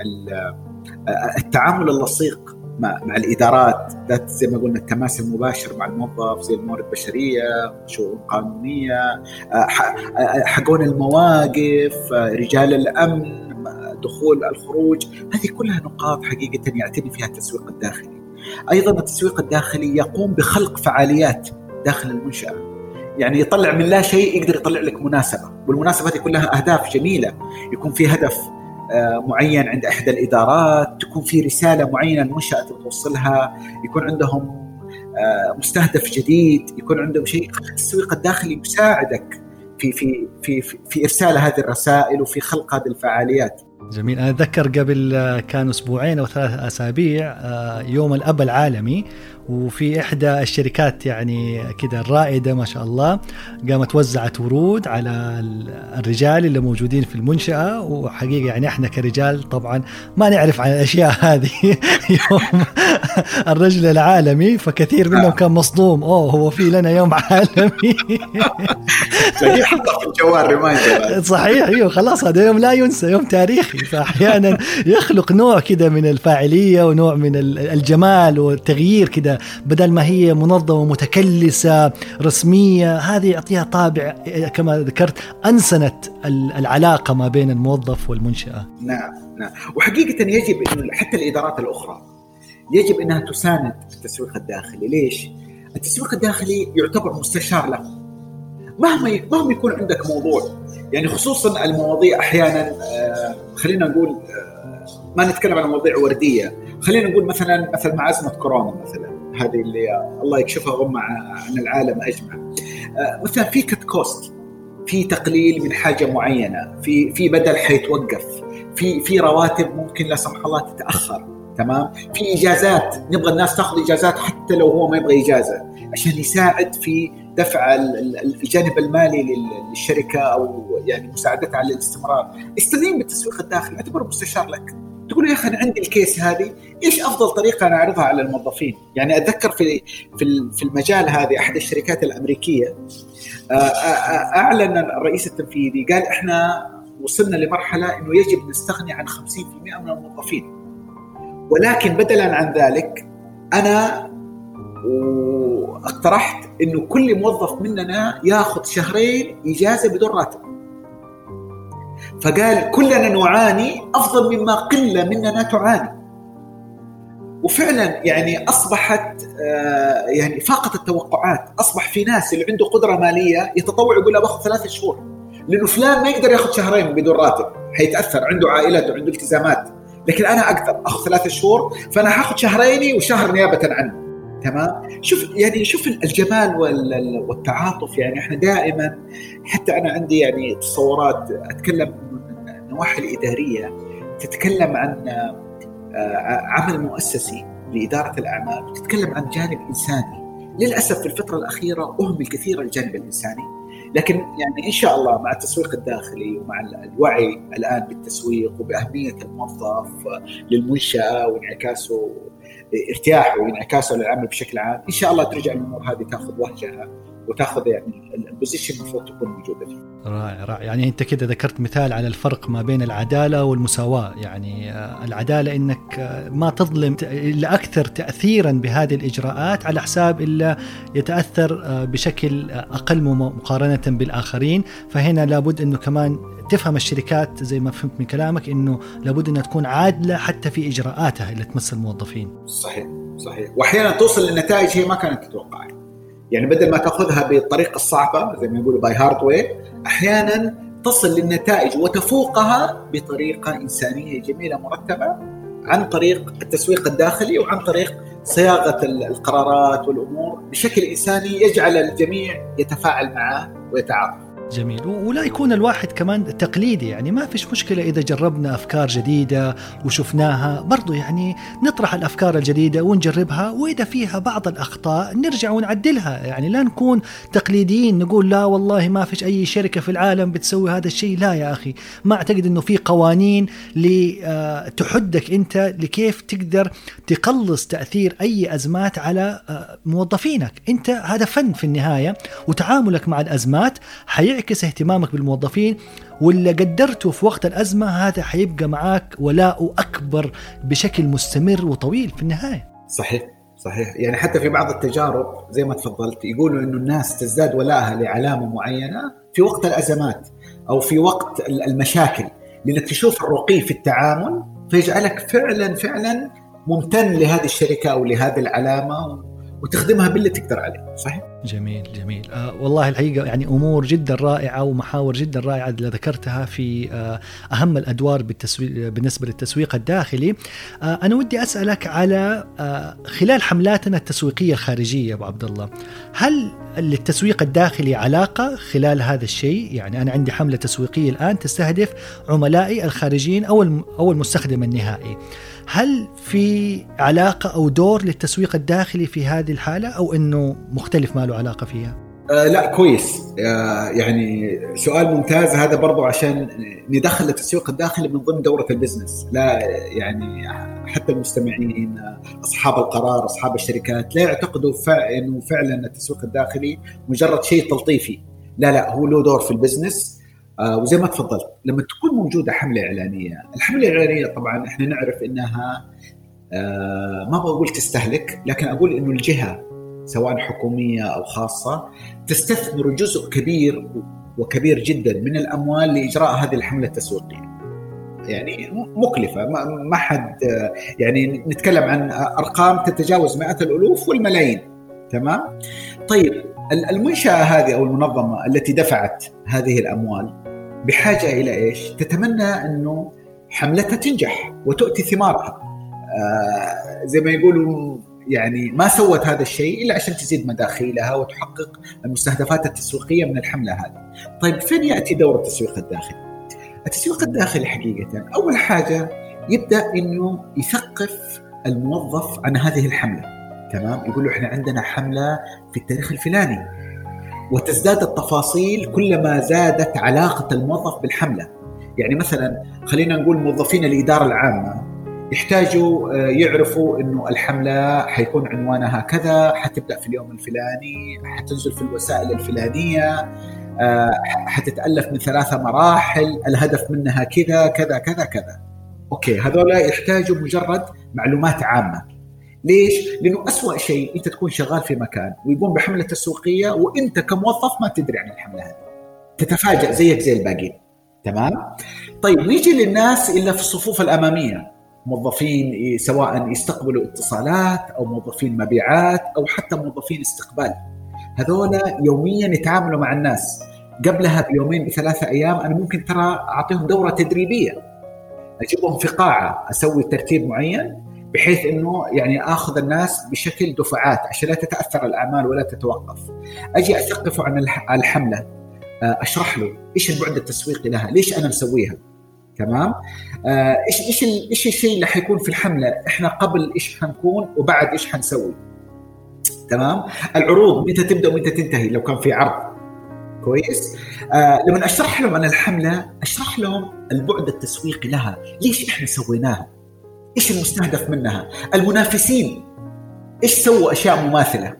B: التعامل اللصيق مع الإدارات، ذات زي ما قلنا التماس المباشر مع الموظف، زي الموارد البشرية، شؤون قانونية، حقون المواقف، رجال الأمن، دخول الخروج، هذه كلها نقاط حقيقة يعتني فيها التسويق الداخلي. أيضا التسويق الداخلي يقوم بخلق فعاليات داخل المنشأة، يعني يطلع من لا شيء يقدر يطلع لك مناسبة، والمناسبة هذه كلها أهداف جميلة، يكون في هدف معين عند إحدى الإدارات، تكون في رسالة معينة المنشأة توصلها، يكون عندهم مستهدف جديد، يكون عندهم شيء. التسويق الداخلي يساعدك في إرسال هذه الرسائل وفي خلق هذه الفعاليات.
A: جميل. أنا أتذكر قبل كانوا 2 أو 3 أسابيع يوم الأب العالمي، وفي إحدى الشركات يعني كده الرائدة ما شاء الله قامت وزعت ورود على الرجال اللي موجودين في المنشأة. وحقيقة يعني إحنا كرجال طبعا ما نعرف عن الأشياء هذه يوم الرجل العالمي، فكثير منهم كان مصدوم، هو في لنا يوم عالمي.
B: صحيح، حطه في الجوال ريمايندر.
A: صحيح، ايوه خلاص هذا يوم لا ينسى، يوم تاريخي. فأحيانا يخلق نوع كده من الفاعلية ونوع من الجمال والتغيير كده، بدل ما هي منظمة متكلسة رسمية، هذه يعطيها طابع كما ذكرت أنسنت العلاقة ما بين الموظف والمنشأة.
B: نعم. وحقيقة يجب إنه حتى الإدارات الأخرى يجب أنها تساند التسويق الداخلي. ليش؟ التسويق الداخلي يعتبر مستشار له، مهما يكون عندك موضوع، يعني خصوصا المواضيع أحيانا خلينا نقول ما نتكلم عن مواضيع وردية، خلينا نقول مثلا مع أزمة كورونا مثلا، هذه اللي الله يكشفها غمة عن العالم أجمع. مثلا في كت كوست، في تقليل من حاجة معينة، في بدل حيتوقف، في رواتب ممكن لا سمح الله تتأخر، تمام. في إجازات، نبغى الناس تأخذ إجازات حتى لو هو ما يبغى إجازة، عشان يساعد في دفع الجانب المالي للشركة أو يعني مساعدتها على الاستمرار. استخدم بالتسويق الداخلي، اعتبره مستشار لك. تقول يا أخي أنا عندي الكيس هذه، إيش أفضل طريقة أنا أعرضها على الموظفين؟ يعني أتذكر في المجال هذه أحد الشركات الأمريكية أعلن الرئيس التنفيذي قال إحنا وصلنا لمرحلة إنه يجب نستغني عن 50% من الموظفين، ولكن بدلاً عن ذلك أنا اقترحت إنه كل موظف مننا يأخذ 2 شهرين إجازة بدون راتب. فقال كلنا نعاني أفضل مما قلة مننا تعاني. وفعلا يعني أصبحت يعني فاقت التوقعات. أصبح في ناس اللي عنده قدرة مالية يتطوع يقول أخذ 3 شهور، لأنه فلان ما يقدر يأخذ 2 شهرين بدون راتب، حيتأثر، عنده عائلته وعنده التزامات، لكن أنا أقدر أخذ 3 شهور، فأنا هاخذ 2 شهرين وشهر نيابة عنه. تمام. شوف الجمال والتعاطف. يعني احنا دائما، حتى أنا عندي يعني تصورات أتكلم من النواحي الإدارية، تتكلم عن عمل مؤسسي لإدارة الأعمال، وتتكلم عن جانب إنساني. للأسف في الفترة الأخيرة أهمل كثيرا الجانب الإنساني، لكن يعني إن شاء الله مع التسويق الداخلي ومع الوعي الآن بالتسويق وبأهمية الموظف للمنشأة وانعكاسه ارتياحه وانعكاسه للعمل بشكل عام، إن شاء الله ترجع الأمور هذه تأخذ وهجها وتأخذ يعني البوزيشن المفروض تكون موجودة فيه.
A: رائع. يعني أنت كده ذكرت مثال على الفرق ما بين العدالة والمساواة. يعني العدالة إنك ما تظلم إلا أكثر تأثيرا بهذه الإجراءات على حساب إلا يتأثر بشكل أقل مقارنة بالآخرين. فهنا لابد إنه كمان تفهم الشركات زي ما فهمت من كلامك إنه لابد أنها تكون عادلة حتى في إجراءاتها اللي تمس الموظفين.
B: صحيح. وأحيانا توصل للنتائج هي ما كانت تتوقعها. يعني بدل ما تأخذها بالطريقة الصعبة زي ما يقولوا باي هارد واي، أحيانا تصل للنتائج وتفوقها بطريقة إنسانية جميلة مرتبة، عن طريق التسويق الداخلي وعن طريق صياغة القرارات والأمور بشكل إنساني يجعل الجميع يتفاعل معه ويتعاطف.
A: جميل. ولا يكون الواحد كمان تقليدي. يعني ما فيش مشكلة إذا جربنا أفكار جديدة وشفناها، برضو يعني نطرح الأفكار الجديدة ونجربها، وإذا فيها بعض الأخطاء نرجع ونعدلها. يعني لا نكون تقليديين نقول لا والله ما فيش أي شركة في العالم بتسوي هذا الشيء. لا يا أخي، ما أعتقد أنه في قوانين لتحدك أنت لكيف تقدر تقلص تأثير أي أزمات على موظفينك. أنت هذا فن في النهاية، وتعاملك مع الأزمات يعكس اهتمامك بالموظفين، واللي قدرته في وقت الأزمة هذا حيبقى معاك ولاء أكبر بشكل مستمر وطويل في النهاية.
B: صحيح. يعني حتى في بعض التجارب زي ما تفضلت يقولوا إنه الناس تزداد ولاءها لعلامة معينة في وقت الأزمات أو في وقت المشاكل، لأنك تشوف الرقي في التعامل فيجعلك فعلا ممتن لهذه الشركة أو لهذه العلامة وتخدمها باللي تقدر عليه. صحيح.
A: جميل. والله الحقيقة يعني أمور جدا رائعة ومحاور جدا رائعة اللي ذكرتها في أهم الأدوار بالنسبة للتسويق الداخلي. أنا ودي أسألك على خلال حملاتنا التسويقية الخارجية أبو عبد الله، هل للتسويق الداخلي علاقة خلال هذا الشيء؟ يعني أنا عندي حملة تسويقية الآن تستهدف عملائي الخارجيين أو المستخدم النهائي، هل في علاقة أو دور للتسويق الداخلي في هذه الحالة، أو أنه مختلف ما له علاقة فيها؟
B: لا كويس. يعني سؤال ممتاز هذا برضو، عشان ندخل التسويق الداخلي من ضمن دورة البزنس. لا يعني حتى المستمعين أصحاب القرار أصحاب الشركات لا يعتقدوا إنه فعلا التسويق الداخلي مجرد شيء تلطيفي. لا هو له دور في البزنس. وزي ما تفضلت لما تكون موجودة حملة إعلانية، الحملة الإعلانية طبعا إحنا نعرف إنها ما بقول تستهلك، لكن أقول إنه الجهة سواء حكومية أو خاصة تستثمر جزء كبير جدا من الأموال لإجراء هذه الحملة التسويقية. يعني مكلفة، ما حد يعني نتكلم عن أرقام تتجاوز مئات الألوف والملايين. تمام. طيب المنشأة هذه أو المنظمة التي دفعت هذه الأموال بحاجة إلى إيش؟ تتمنى أنه حملتها تنجح وتؤتي ثمارها. زي ما يقولوا يعني ما سوت هذا الشيء إلا عشان تزيد مداخيلها وتحقق المستهدفات التسويقية من الحملة هذه. طيب فين يأتي دور التسويق الداخلي؟ التسويق الداخلي حقيقة أول حاجة يبدأ إنه يثقف الموظف عن هذه الحملة. تمام، يقول له إحنا عندنا حملة في التاريخ الفلاني، وتزداد التفاصيل كلما زادت علاقة الموظف بالحملة. يعني مثلا خلينا نقول موظفين الإدارة العامة يحتاجوا يعرفوا إنه الحملة حيكون عنوانها كذا، حتبدأ في اليوم الفلاني، حتنزل في الوسائل الفلانية، حتتألف من 3 مراحل، الهدف منها كذا كذا كذا كذا. أوكي، هذولا يحتاجوا مجرد معلومات عامة. ليش؟ لأنه أسوأ شيء أنت تكون شغال في مكان ويقوم بحملة تسويقية وأنت كموظف ما تدري عن الحملة هذه، تتفاجأ زيك زي الباقين. تمام؟ طيب نيجي للناس اللي في الصفوف الأمامية، موظفين سواء يستقبلوا اتصالات أو موظفين مبيعات أو حتى موظفين استقبال. هذولا يوميا يتعاملوا مع الناس، قبلها بيومين ب3 أيام أنا ممكن ترى أعطيهم دورة تدريبية، أجيبهم في قاعة، أسوي ترتيب معين بحيث أنه يعني أخذ الناس بشكل دفعات عشان لا تتأثر الأعمال ولا تتوقف. أجي أثقفه عن الحملة، أشرح له إيش البعد التسويقي لها، ليش أنا مسويها. تمام، إيش الشيء اللي حيكون في الحملة، إحنا قبل إيش حنكون وبعد إيش حنسوي. تمام، العروض متى تبدأ ومتى تنتهي لو كان في عرض كويس. لما أشرح لهم عن الحملة أشرح لهم البعد التسويقي لها، ليش إحنا سويناها، إيش المستهدف منها، المنافسين إيش سووا أشياء مماثلة.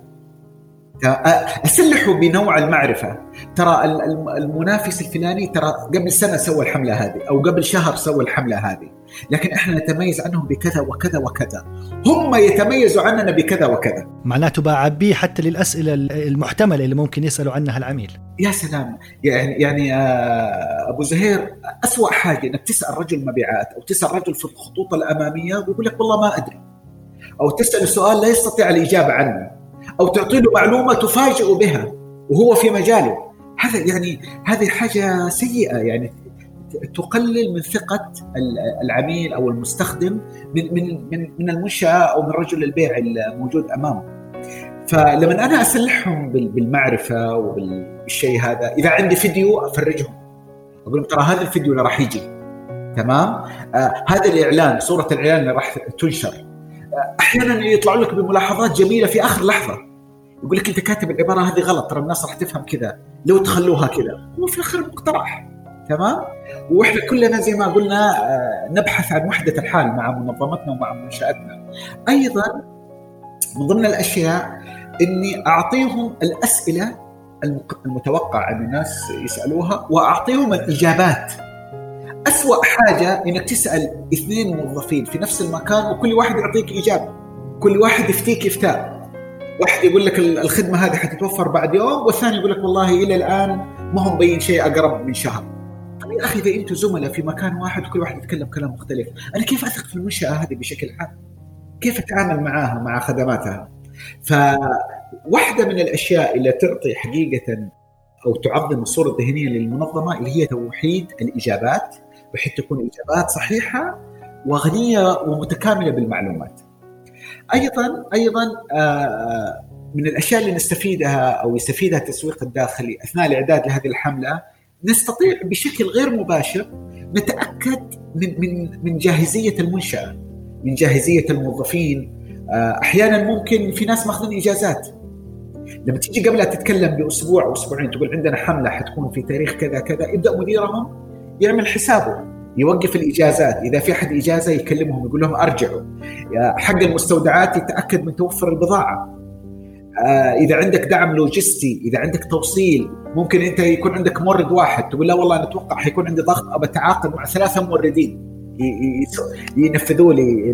B: أسلحوا بنوع المعرفة، ترى المنافس الفلاني ترى قبل سنة سوى الحملة هذه أو قبل شهر سوى الحملة هذه، لكن إحنا نتميز عنهم بكذا وكذا وكذا، هم يتميزوا عننا بكذا وكذا.
A: معناته بعبيه حتى للأسئلة المحتملة اللي ممكن يسألوا عنها العميل.
B: يا سلام، يعني أبو زهير، أسوأ حاجة إنك تسأل رجل مبيعات أو تسأل رجل في الخطوط الأمامية ويقول لك والله ما أدري، أو تسأل سؤال لا يستطيع الإجابة عنه، أو تعطي له معلومة تفاجئ بها وهو في مجاله. هذا يعني هذه حاجة سيئة، يعني تقلل من ثقة العميل أو المستخدم من المنشأة أو من رجل البيع الموجود أمامه. فلما أنا أسلحهم بالمعرفة وبالشيء هذا، إذا عندي فيديو أفرجهم، أقول لهم ترى هذا الفيديو اللي راح يجي، تمام، هذا الإعلان، صورة الإعلان اللي راح تنشر. أحيانا يطلعوا لك بملاحظات جميلة في آخر لحظة، يقول لك أنت كاتب العبارة هذه غلط، ترى الناس راح تفهم كذا، لو تخلوها كذا. هو في آخر مقترح. تمام، وإحنا كلنا زي ما قلنا نبحث عن وحدة الحال مع منظمتنا ومع منشأتنا. أيضا من ضمن الأشياء إني أعطيهم الأسئلة المتوقع أن الناس يسألوها وأعطيهم الإجابات. أسوأ حاجة إنك تسأل 2 موظفين في نفس المكان وكل واحد يعطيك إجابة، كل واحد يفتيك إفتاء. واحد يقول لك الخدمة هذه حتتوفر بعد يوم، والثاني يقول لك والله إلى الآن ما هم بين شيء أقرب من شهر. طيب يا أخي، إذا أنتوا زملاء في مكان واحد وكل واحد يتكلم كلام مختلف، أنا كيف أثق في المنشأة هذه بشكل عام؟ كيف أتعامل معها مع خدماتها؟ فواحدة من الأشياء اللي تعطي حقيقة أو تعظم الصورة الذهنية للمنظمة اللي هي توحيد الإجابات، بحيث تكون إجابات صحيحة وغنية ومتكاملة بالمعلومات. أيضا من الأشياء اللي نستفيدها أو يستفيدها التسويق الداخلي أثناء الإعداد لهذه الحملة، نستطيع بشكل غير مباشر نتأكد من جاهزية المنشأة، من جاهزية الموظفين. أحيانا ممكن في ناس ماخذين إجازات، لما تيجي قبلها تتكلم بأسبوع أو أسبوعين تقول عندنا حملة حتكون في تاريخ كذا كذا، يبدأ مديرهم يعمل حسابه، يوقف الإجازات، إذا في أحد إجازة يكلمهم يقول لهم أرجعوا، حق المستودعات يتأكد من توفر البضاعة، إذا عندك دعم لوجستي، إذا عندك توصيل، ممكن أنت يكون عندك مورد واحد تقول لا والله نتوقع حيكون عندي ضغط، أبى أتعاقد مع 3 موردين ينفذوا لي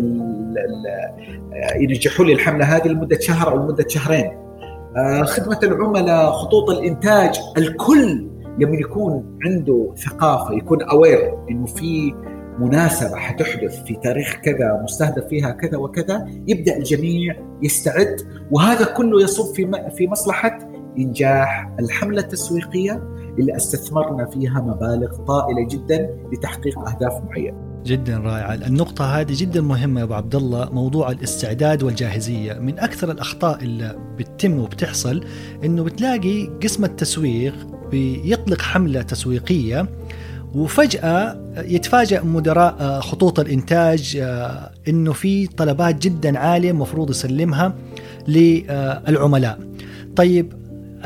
B: ينجحوا لي الحملة هذه لمدة شهر أو لمدة شهرين. خدمة العملاء، خطوط الإنتاج، الكل لما يكون عنده ثقافة، يكون أوير إنه في مناسبة حتحدث في تاريخ كذا مستهدف فيها كذا وكذا، يبدأ الجميع يستعد، وهذا كله يصب في مصلحة إنجاح الحملة التسويقية اللي استثمرنا فيها مبالغ طائلة جدا لتحقيق أهداف معينة.
A: جدا رائعة النقطة هذه، جدا مهمة يا أبو عبد الله. موضوع الاستعداد والجاهزية من أكثر الأخطاء اللي بتتم وبتحصل، إنه بتلاقي قسم التسويق بيطلق حملة تسويقية وفجأة يتفاجأ مدراء خطوط الإنتاج إنه في طلبات جدا عالية مفروض يسلمها للعملاء. طيب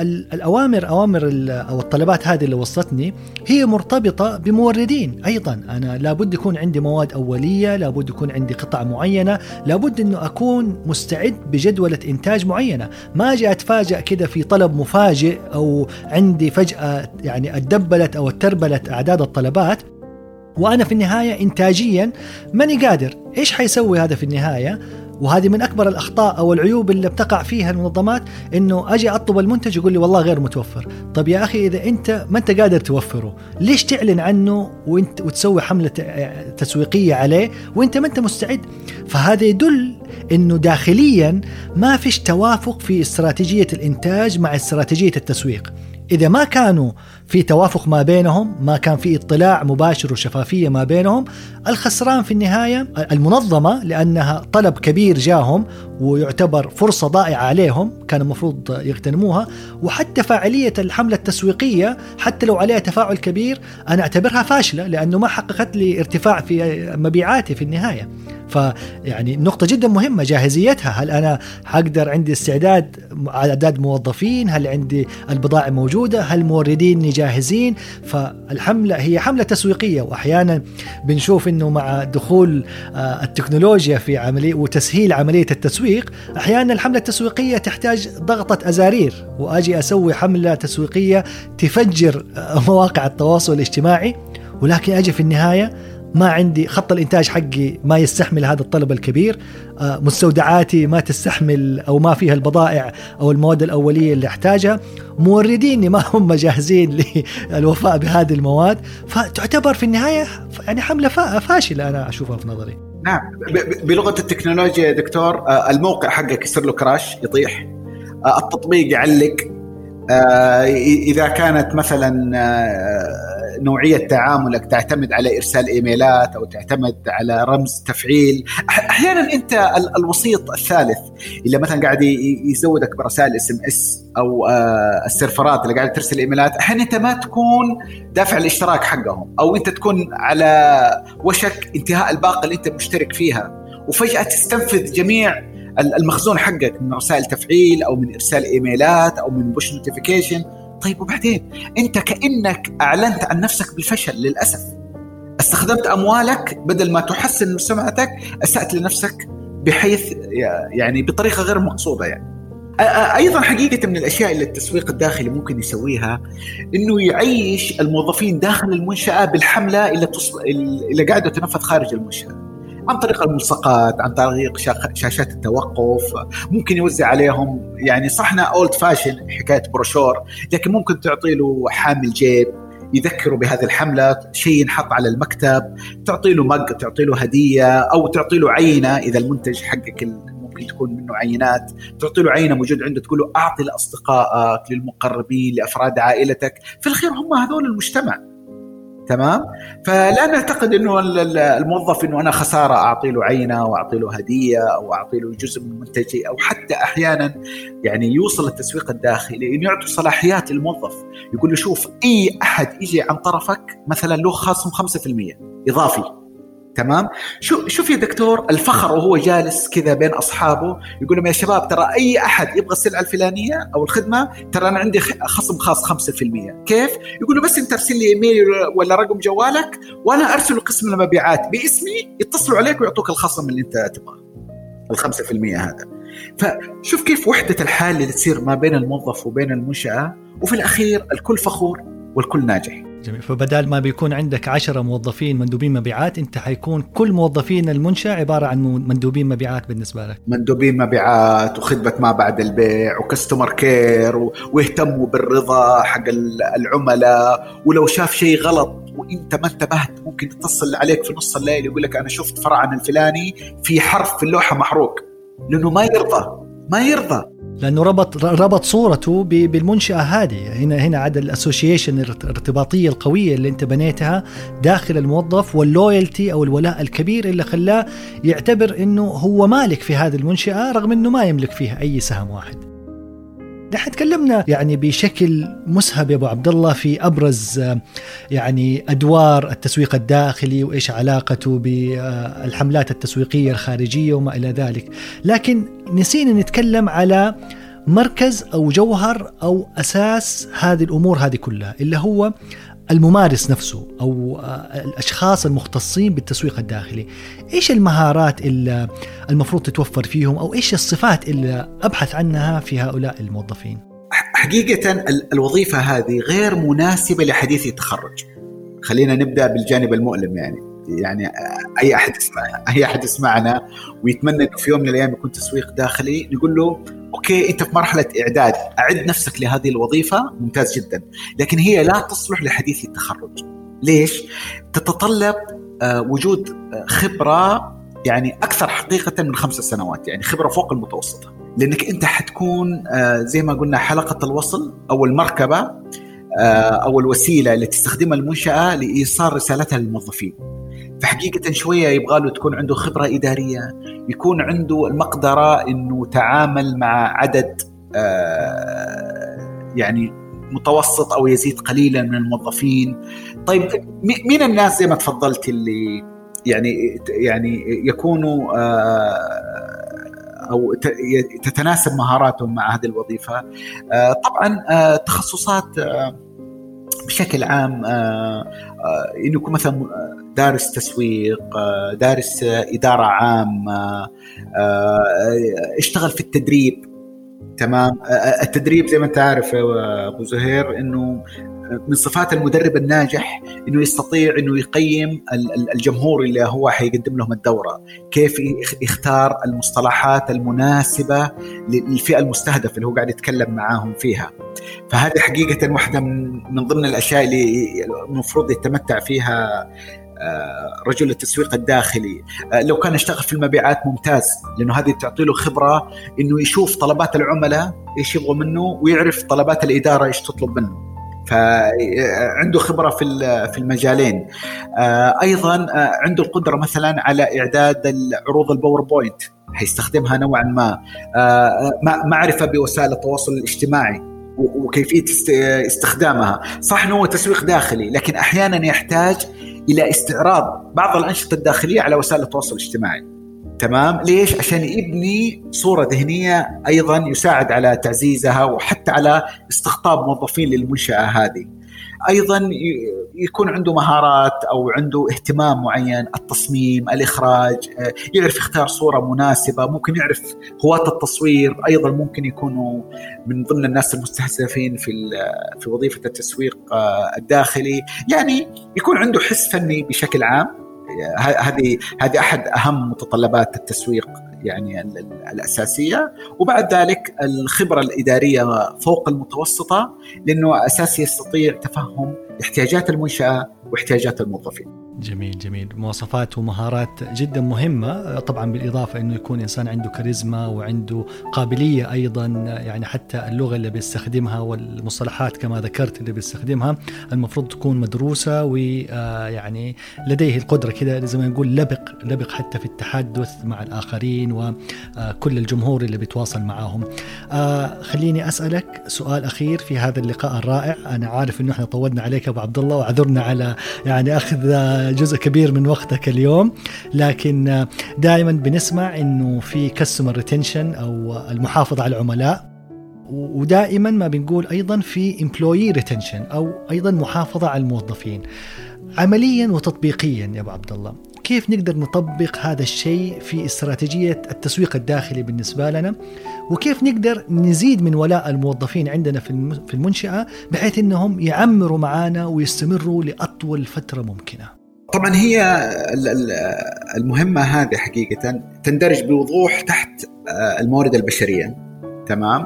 A: الأوامر أو الطلبات هذه اللي وصلتني هي مرتبطة بموردين أيضا. أنا لابد يكون عندي مواد أولية، لابد يكون عندي قطع معينة، لابد أنه أكون مستعد بجدولة إنتاج معينة. ما أجي أتفاجأ كده في طلب مفاجئ أو عندي فجأة يعني الدبلت أو التربلت أعداد الطلبات وأنا في النهاية إنتاجيا ماني قادر. إيش حيسوي هذا في النهاية؟ وهذه من أكبر الأخطاء أو العيوب اللي بتقع فيها المنظمات، إنه أجي أطلب المنتج يقول لي والله غير متوفر. طب يا أخي إذا أنت ما أنت قادر توفره ليش تعلن عنه وتسوي حملة تسويقية عليه وأنت ما أنت مستعد؟ فهذا يدل إنه داخليا ما فيش توافق في استراتيجية الإنتاج مع استراتيجية التسويق. إذا ما كانوا في توافق ما بينهم، ما كان في اطلاع مباشر وشفافية ما بينهم، الخسران في النهاية المنظمة، لأنها طلب كبير جاهم ويعتبر فرصة ضائعة عليهم كان المفروض يغتنموها. وحتى فاعلية الحملة التسويقية حتى لو عليها تفاعل كبير أنا أعتبرها فاشلة، لأنه ما حققت لي ارتفاع في مبيعاتي في النهاية. فيعني نقطة جدا مهمة جاهزيتها. هل أنا حقدر عندي استعداد عدد موظفين؟ هل عندي البضائع موجودة؟ هل موردين جاهزين؟ فالحملة هي حملة تسويقية، وأحيانا بنشوف أنه مع دخول التكنولوجيا في عملية وتسهيل عملية التسويق، أحيانا الحملة التسويقية تحتاج ضغطة أزارير، وأجي أسوي حملة تسويقية تفجر مواقع التواصل الاجتماعي، ولكن أجي في النهاية ما عندي خط الإنتاج حقي ما يستحمل هذا الطلب الكبير، مستودعاتي ما تستحمل أو ما فيها البضائع أو المواد الأولية اللي أحتاجها، مورديني ما هم جاهزين للوفاء بهذه المواد. فتعتبر في النهاية يعني حملة فاشلة أنا أشوفها في نظري.
B: نعم، بلغة التكنولوجيا يا دكتور، الموقع حقك يصير له كراش، يطيح، التطبيق يعلق، إذا كانت مثلا نوعية تعاملك تعتمد على إرسال إيميلات أو تعتمد على رمز تفعيل، أحيانا أنت الوسيط الثالث اللي مثلا قاعد يزودك برسائل SMS أو السيرفرات اللي قاعد ترسل إيميلات، أحيانا أنت ما تكون دافع الاشتراك حقهم، أو أنت تكون على وشك انتهاء الباقة اللي أنت مشترك فيها، وفجأة تستنفذ جميع المخزون حقك من رسائل تفعيل أو من إرسال إيميلات أو من بوش نوتيفيكيشن. طيب وبعدين أنت كأنك أعلنت عن نفسك بالفشل للأسف، استخدمت أموالك بدل ما تحسن من سمعتك، أسأت لنفسك بحيث يعني بطريقة غير مقصودة. يعني أيضا حقيقة من الأشياء اللي التسويق الداخلي ممكن يسويها إنه يعيش الموظفين داخل المنشأة بالحملة اللي قاعدة تنفذ خارج المنشأة، عن طريق الملصقات، عن طريق شاشات التوقف، ممكن يوزع عليهم. يعني صحنا اولد فاشن حكايه بروشور، لكن ممكن تعطي له حامل جيب يذكره بهذه الحمله، شيء ينحط على المكتب، تعطي له مج، تعطي له هديه، او تعطي له عينه اذا المنتج حقك ممكن تكون منه عينات، تعطي له عينه موجود عنده، تقول له اعطي لاصدقائك، للمقربين، لافراد عائلتك، في الخير هم هذول المجتمع. تمام. فلا نعتقد انه الموظف انه انا خساره اعطي له عينه واعطي له هديه او اعطي له جزء من منتجي، او حتى احيانا يعني يوصل التسويق الداخلي انه يعطي صلاحيات للموظف، يقول له شوف اي احد يجي عن طرفك مثلا له خصم 5% اضافي. تمام. شوف يا دكتور الفخر وهو جالس كذا بين أصحابه، يقول لهم يا شباب ترى أي أحد يبغى السلعة الفلانية أو الخدمة ترى أنا عندي خصم خاص 5%. كيف؟ يقولوا بس أنت أرسل لي إيميل ولا رقم جوالك وأنا أرسل قسم المبيعات باسمي، يتصلوا عليك ويعطوك الخصم اللي أنت تبغاه، 5% هذا. فشوف كيف وحدة الحال اللي تصير ما بين الموظف وبين المنشأة، وفي الأخير الكل فخور والكل ناجح.
A: جميل. فبدال ما بيكون عندك 10 موظفين مندوبين مبيعات، انت حيكون كل موظفين المنشأة عبارة عن مندوبين مبيعات بالنسبة لك،
B: مندوبين مبيعات وخدمة ما بعد البيع وكستمر كير، ويهتموا بالرضا حق العملاء، ولو شاف شيء غلط وانت ما انتبهت ممكن يتصل عليك في نص الليل يقول لك انا شفت فرعا الفلاني في حرف في اللوحة محروق، لانه ما يرضى
A: لأنه ربط صورته بالمنشأة هذه. هنا عاد الأسوشيشن، الارتباطية القوية اللي أنت بنيتها داخل الموظف، واللويالتي أو الولاء الكبير اللي خلاه يعتبر أنه هو مالك في هذه المنشأة رغم أنه ما يملك فيها أي سهم واحد. نحن تكلمنا يعني بشكل مسهب يا أبو عبد الله في أبرز يعني أدوار التسويق الداخلي وإيش علاقته بالحملات التسويقية الخارجية وما إلى ذلك، لكن نسينا نتكلم على مركز أو جوهر أو أساس هذه الأمور هذه كلها، اللي هو الممارس نفسه أو الأشخاص المختصين بالتسويق الداخلي. إيش المهارات اللي المفروض تتوفر فيهم، أو إيش الصفات اللي أبحث عنها في هؤلاء الموظفين؟
B: حقيقة الوظيفة هذه غير مناسبة لحديث التخرج. خلينا نبدأ بالجانب المؤلم. يعني أي أحد يسمعنا ويتمنى إنه في يوم من الأيام يكون تسويق داخلي، نقول له أوكي أنت في مرحلة إعداد، أعد نفسك لهذه الوظيفة، ممتاز جدا، لكن هي لا تصلح لحديث التخرج. ليش؟ تتطلب وجود خبرة يعني أكثر حقيقة من 5 سنوات، يعني خبرة فوق المتوسطة، لأنك أنت حتكون زي ما قلنا حلقة الوصل أو المركبة أو الوسيلة اللي تستخدمها المنشأة لإيصال رسالتها للموظفين. فحقيقة شوية يبغى له تكون عنده خبرة إدارية، يكون عنده المقدرة إنه تعامل مع عدد يعني متوسط أو يزيد قليلا من الموظفين. طيب مين الناس زي ما تفضلت اللي يعني يكونوا أو تتناسب مهاراتهم مع هذه الوظيفة؟ طبعا تخصصات بشكل عام، إنه يكون مثلا دارس تسويق، دارس إدارة عامة، اشتغل في التدريب. تمام. التدريب زي ما أنت عارف أبو زهير إنه من صفات المدرب الناجح إنه يستطيع إنه يقيم الجمهور اللي هو حيقدم لهم الدورة، كيف يختار المصطلحات المناسبة للفئة المستهدفة اللي هو قاعد يتكلم معاهم فيها. فهذه حقيقة واحدة من ضمن الأشياء اللي المفروض يتمتع فيها رجل التسويق الداخلي. لو كان يشتغل في المبيعات ممتاز، لأنه هذه تعطي له خبرة إنه يشوف طلبات العملاء إيش يبغوا منه، ويعرف طلبات الإدارة إيش تطلب منه، فعنده خبرة في المجالين. أيضا عنده القدرة مثلا على إعداد العروض الباوربوينت، هيستخدمها نوعا ما، معرفة بوسائل التواصل الاجتماعي وكيفية استخدامها. صح أنه هو تسويق داخلي، لكن أحيانا يحتاج إلى استعراض بعض الأنشطة الداخلية على وسائل التواصل الاجتماعي. تمام. ليش؟ عشان يبني صورة ذهنية، أيضا يساعد على تعزيزها وحتى على استقطاب موظفين للمنشأة هذه. أيضا يكون عنده مهارات أو عنده اهتمام معين، التصميم، الإخراج، يعرف يختار صورة مناسبة، ممكن يعرف هواة التصوير، أيضا ممكن يكونوا من ضمن الناس المستهدفين في وظيفة التسويق الداخلي. يعني يكون عنده حس فني بشكل عام. هذه أحد أهم متطلبات التسويق يعني الأساسية. وبعد ذلك الخبرة الإدارية فوق المتوسطة، لأنه أساس يستطيع تفهم احتياجات المنشأة واحتياجات الموظفين.
A: جميل. مواصفات ومهارات جدا مهمة طبعا، بالإضافة أنه يكون إنسان عنده كاريزما وعنده قابلية أيضا، يعني حتى اللغة اللي بيستخدمها والمصطلحات كما ذكرت اللي بيستخدمها المفروض تكون مدروسة، ويعني لديه القدرة كده زي ما نقول لبق حتى في التحدث مع الآخرين وكل الجمهور اللي بيتواصل معهم. خليني أسألك سؤال أخير في هذا اللقاء الرائع. أنا عارف أنه احنا طولنا عليك أبو عبد الله، وعذرنا على يعني أخذ جزء كبير من وقتك اليوم، لكن دائما بنسمع انه في customer retention او المحافظة على العملاء، ودائما ما بنقول ايضا في employee retention او ايضا محافظة على الموظفين. عمليا وتطبيقيا يا ابو عبد الله، كيف نقدر نطبق هذا الشيء في استراتيجية التسويق الداخلي بالنسبة لنا، وكيف نقدر نزيد من ولاء الموظفين عندنا في المنشأة بحيث انهم يعمروا معانا ويستمروا لأطول فترة ممكنة؟
B: طبعا هي المهمة هذه حقيقة تندرج بوضوح تحت الموارد البشرية. تمام.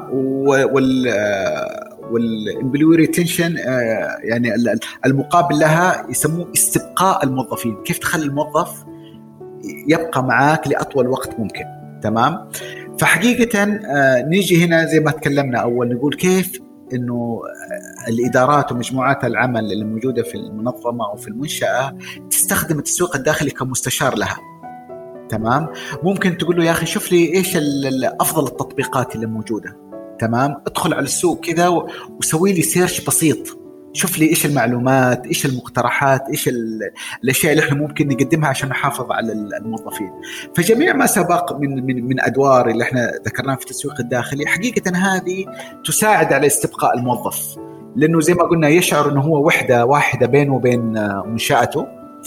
B: والامبلوي ريتنشن يعني المقابل لها يسموه استبقاء الموظفين، كيف تخلي الموظف يبقى معاك لأطول وقت ممكن. تمام. فحقيقة نيجي هنا زي ما تكلمنا أول، نقول كيف إنه الإدارات ومجموعات العمل اللي موجودة في المنظمة أو في المنشأة تستخدم التسويق الداخلي كمستشار لها. تمام. ممكن تقول له يا أخي شوف لي إيش أفضل التطبيقات اللي موجودة، تمام، ادخل على السوق كذا وسوي لي سيرش بسيط، شوف لي إيش المعلومات، إيش المقترحات، إيش الأشياء اللي إحنا ممكن نقدمها عشان نحافظ على الموظفين. فجميع ما سبق من أدوار اللي إحنا ذكرناها في التسويق الداخلي حقيقة هذه تساعد على استبقاء الموظف، لأنه زي ما قلنا يشعر أنه هو وحدة واحدة بينه وبين منشأته.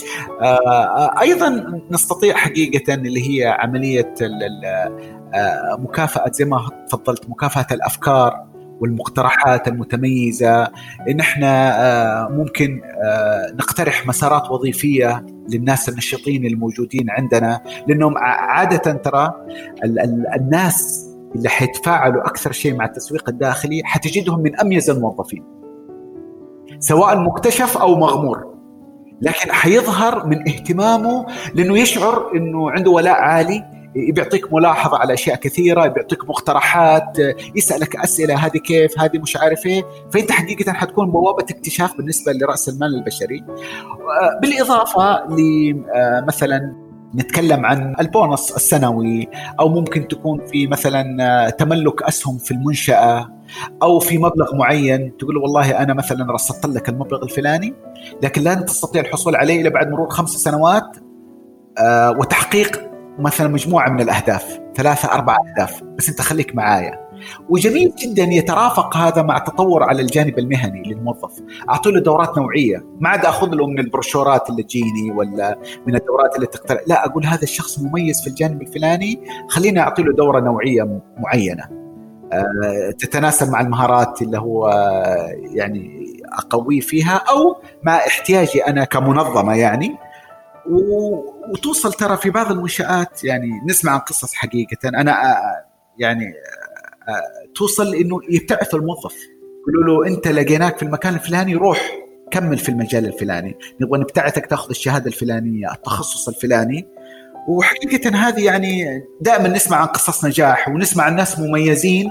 B: أيضا نستطيع حقيقة اللي هي عملية مكافأة، زي ما تفضلت، مكافأة الأفكار والمقترحات المتميزة. إن إحنا ممكن نقترح مسارات وظيفية للناس النشطين الموجودين عندنا، لأنهم عادة ترى الناس اللي حيتفاعلوا أكثر شيء مع التسويق الداخلي حتجدهم من أميز الموظفين، سواء مكتشف أو مغمور، لكن حيظهر من اهتمامه لأنه يشعر أنه عنده ولاء عالي، بيعطيك ملاحظة على أشياء كثيرة، بيعطيك مقترحات، يسألك أسئلة، هذه كيف، هذه مش عارف إيه. فأنت حقيقة حتكون بوابة اكتشاف بالنسبة لرأس المال البشري. بالإضافة لمثلا نتكلم عن البونص السنوي، أو ممكن تكون في مثلا تملك أسهم في المنشأة، أو في مبلغ معين تقول والله أنا مثلا رصدت لك المبلغ الفلاني لكن لن تستطيع الحصول عليه إلا بعد مرور 5 سنوات وتحقيق مثلا مجموعة من الأهداف، 3-4 أهداف، بس أنت خليك معايا. وجميل جدا يترافق هذا مع تطور على الجانب المهني للموظف. أعطوا له دورات نوعية، ما عاد أخذ له من البروشورات اللي تجيني ولا من الدورات اللي تقترح، لا، أقول هذا الشخص مميز في الجانب الفلاني، خلينا أعطي له دورة نوعية معينة تتناسب مع المهارات اللي هو يعني أقوي فيها أو مع احتياجي أنا كمنظمة يعني. وتوصل ترى في بعض المنشآت يعني نسمع عن قصص حقيقة أنا يعني توصل إنه يبتعث الموظف، يقولوا له أنت لقيناك في المكان الفلاني، روح كمل في المجال الفلاني، نبغى نبتعثك تأخذ الشهادة الفلانية، التخصص الفلاني. وحقيقة هذه يعني دائما نسمع عن قصص نجاح، ونسمع عن ناس مميزين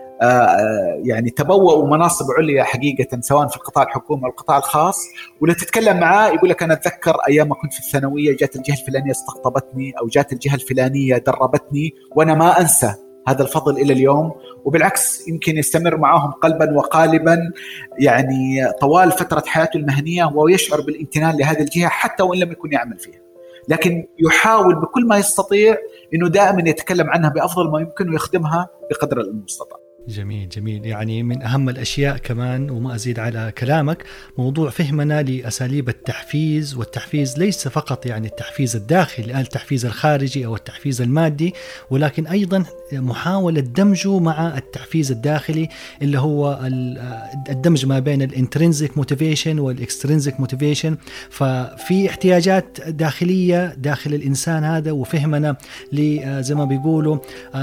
B: يعني تبوأوا مناصب عليا حقيقة، سواء في القطاع الحكومي أو القطاع الخاص. ولا تتكلم معاه يقول لك أنا أتذكر أيام ما كنت في الثانوية جات الجهة الفلانية استقطبتني، أو جات الجهة الفلانية دربتني، وأنا ما أنسى هذا الفضل إلى اليوم. وبالعكس يمكن يستمر معهم قلبا وقالبا يعني طوال فترة حياته المهنية، ويشعر بالامتنان لهذه الجهة حتى وإن لم يكن يعمل فيها، لكن يحاول بكل ما يستطيع إنه دائما يتكلم عنها بأفضل ما يمكن ويخدمها بقدر المستطاع.
A: جميل جميل. يعني من أهم الأشياء كمان، وما أزيد على كلامك، موضوع فهمنا لأساليب التحفيز. والتحفيز ليس فقط يعني التحفيز الداخلي، التحفيز الخارجي أو التحفيز المادي، ولكن أيضا محاولة دمجه مع التحفيز الداخلي اللي هو الدمج ما بين الانترنسيك موتيفيشن والاكسترنسيك موتيفيشن. ففي احتياجات داخلية داخل الإنسان هذا، وفهمنا زي ما بيقولوا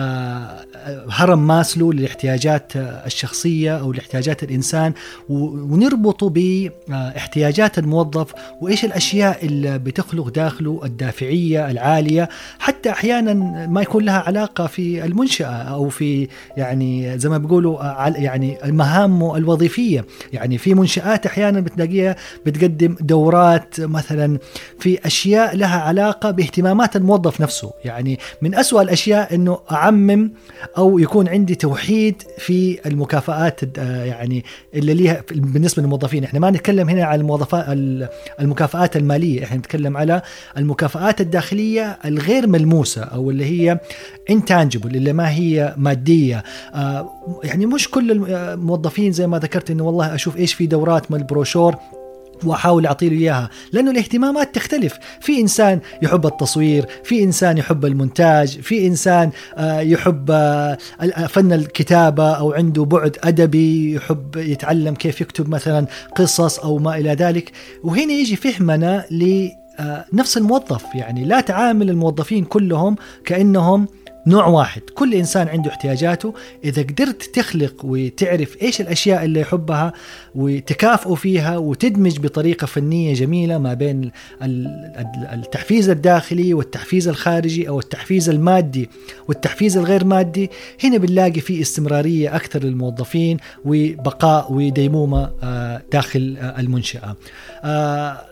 A: هرم ماسلو للاحتياجات الشخصية أو لاحتياجات الإنسان، ونربطه باحتياجات الموظف، وإيش الأشياء اللي بتخلق داخله الدافعية العالية، حتى أحيانا ما يكون لها علاقة في المنشأة أو في يعني زي ما بيقولوا يعني المهام الوظيفية. يعني في منشآت أحيانا بتلاقيها بتقدم دورات مثلا في أشياء لها علاقة باهتمامات الموظف نفسه. يعني من أسوأ الأشياء إنه أعمم أو يكون عندي توحيد في المكافآت يعني اللي ليها بالنسبة للموظفين. احنا ما نتكلم هنا على المكافآت المالية، احنا نتكلم على المكافآت الداخلية الغير ملموسة، أو اللي هي intangible، اللي ما هي مادية. يعني مش كل الموظفين زي ما ذكرت إنه والله أشوف إيش في دورات من البروشور وأحاول أعطيه إياها، لأنه الاهتمامات تختلف. في إنسان يحب التصوير، في إنسان يحب المونتاج، في إنسان يحب فن الكتابة أو عنده بعد أدبي، يحب يتعلم كيف يكتب مثلا قصص أو ما إلى ذلك. وهنا يجي فهمنا لنفس الموظف. يعني لا تعامل الموظفين كلهم كأنهم نوع واحد، كل إنسان عنده احتياجاته. إذا قدرت تخلق وتعرف إيش الأشياء اللي يحبها وتكافئه فيها وتدمج بطريقة فنية جميلة ما بين التحفيز الداخلي والتحفيز الخارجي أو التحفيز المادي والتحفيز الغير مادي، هنا بنلاقي فيه استمرارية أكثر للموظفين وبقاء وديمومة داخل المنشأة.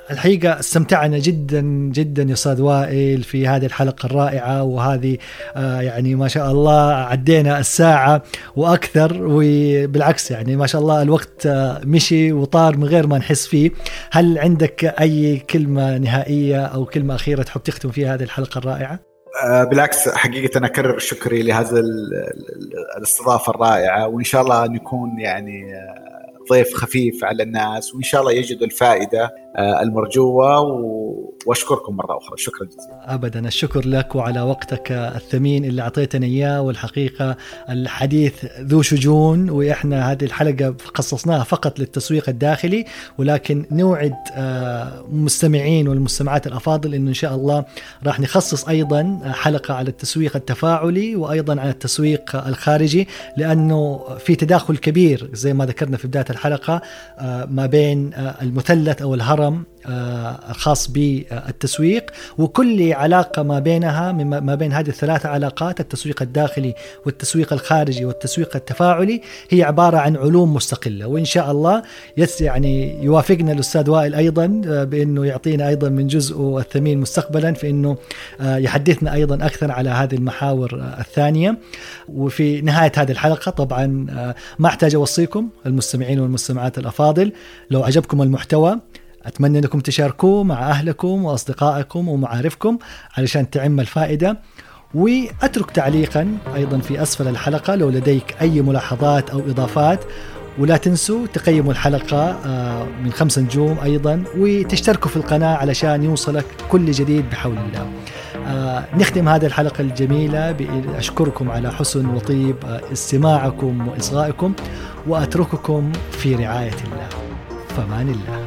A: الحقيقة استمتعنا جدا جدا يا أستاذ وائل في هذه الحلقة الرائعة، وهذه يعني ما شاء الله عدينا الساعة وأكثر، وبالعكس يعني ما شاء الله الوقت مشي وطار من غير ما نحس فيه. هل عندك أي كلمة نهائية أو كلمة أخيرة تحب تختم فيها هذه الحلقة الرائعة؟
B: بالعكس، حقيقة أنا أكرر شكري لهذا الاستضافة الرائعة، وإن شاء الله نكون يعني ضيف خفيف على الناس، وإن شاء الله يجدوا الفائدة المرجوة. وأشكركم مرة أخرى، شكرا جزيلا.
A: أبدا، الشكر لك وعلى وقتك الثمين اللي أعطيتنا إياه. والحقيقة الحديث ذو شجون، وإحنا هذه الحلقة خصصناها فقط للتسويق الداخلي، ولكن نوعد مستمعين والمستمعات الأفاضل إنه إن شاء الله راح نخصص أيضا حلقة على التسويق التفاعلي وأيضا على التسويق الخارجي، لأنه في تداخل كبير زي ما ذكرنا في بداية الحلقة ما بين المثلث أو الهرم الخاص بالتسويق، وكل علاقة ما بينها ما بين هذه الثلاث علاقات، التسويق الداخلي والتسويق الخارجي والتسويق التفاعلي، هي عبارة عن علوم مستقلة. وإن شاء الله يعني يوافقنا الأستاذ وائل أيضا بأنه يعطينا أيضا من جزءه الثمين مستقبلا في أنه يحدثنا أيضا أكثر على هذه المحاور الثانية. وفي نهاية هذه الحلقة طبعا ما أحتاج أوصيكم المستمعين والمستمعات الأفاضل، لو عجبكم المحتوى أتمنى أنكم تشاركوه مع أهلكم وأصدقائكم ومعارفكم علشان تعم الفائدة. وأترك تعليقا أيضا في أسفل الحلقة لو لديك أي ملاحظات أو إضافات، ولا تنسوا تقيموا الحلقة من 5 نجوم أيضا، وتشتركوا في القناة علشان يوصلك كل جديد بحول الله. نختم هذه الحلقة الجميلة بأشكركم على حسن وطيب استماعكم وإصغائكم، وأترككم في رعاية الله. فمان الله.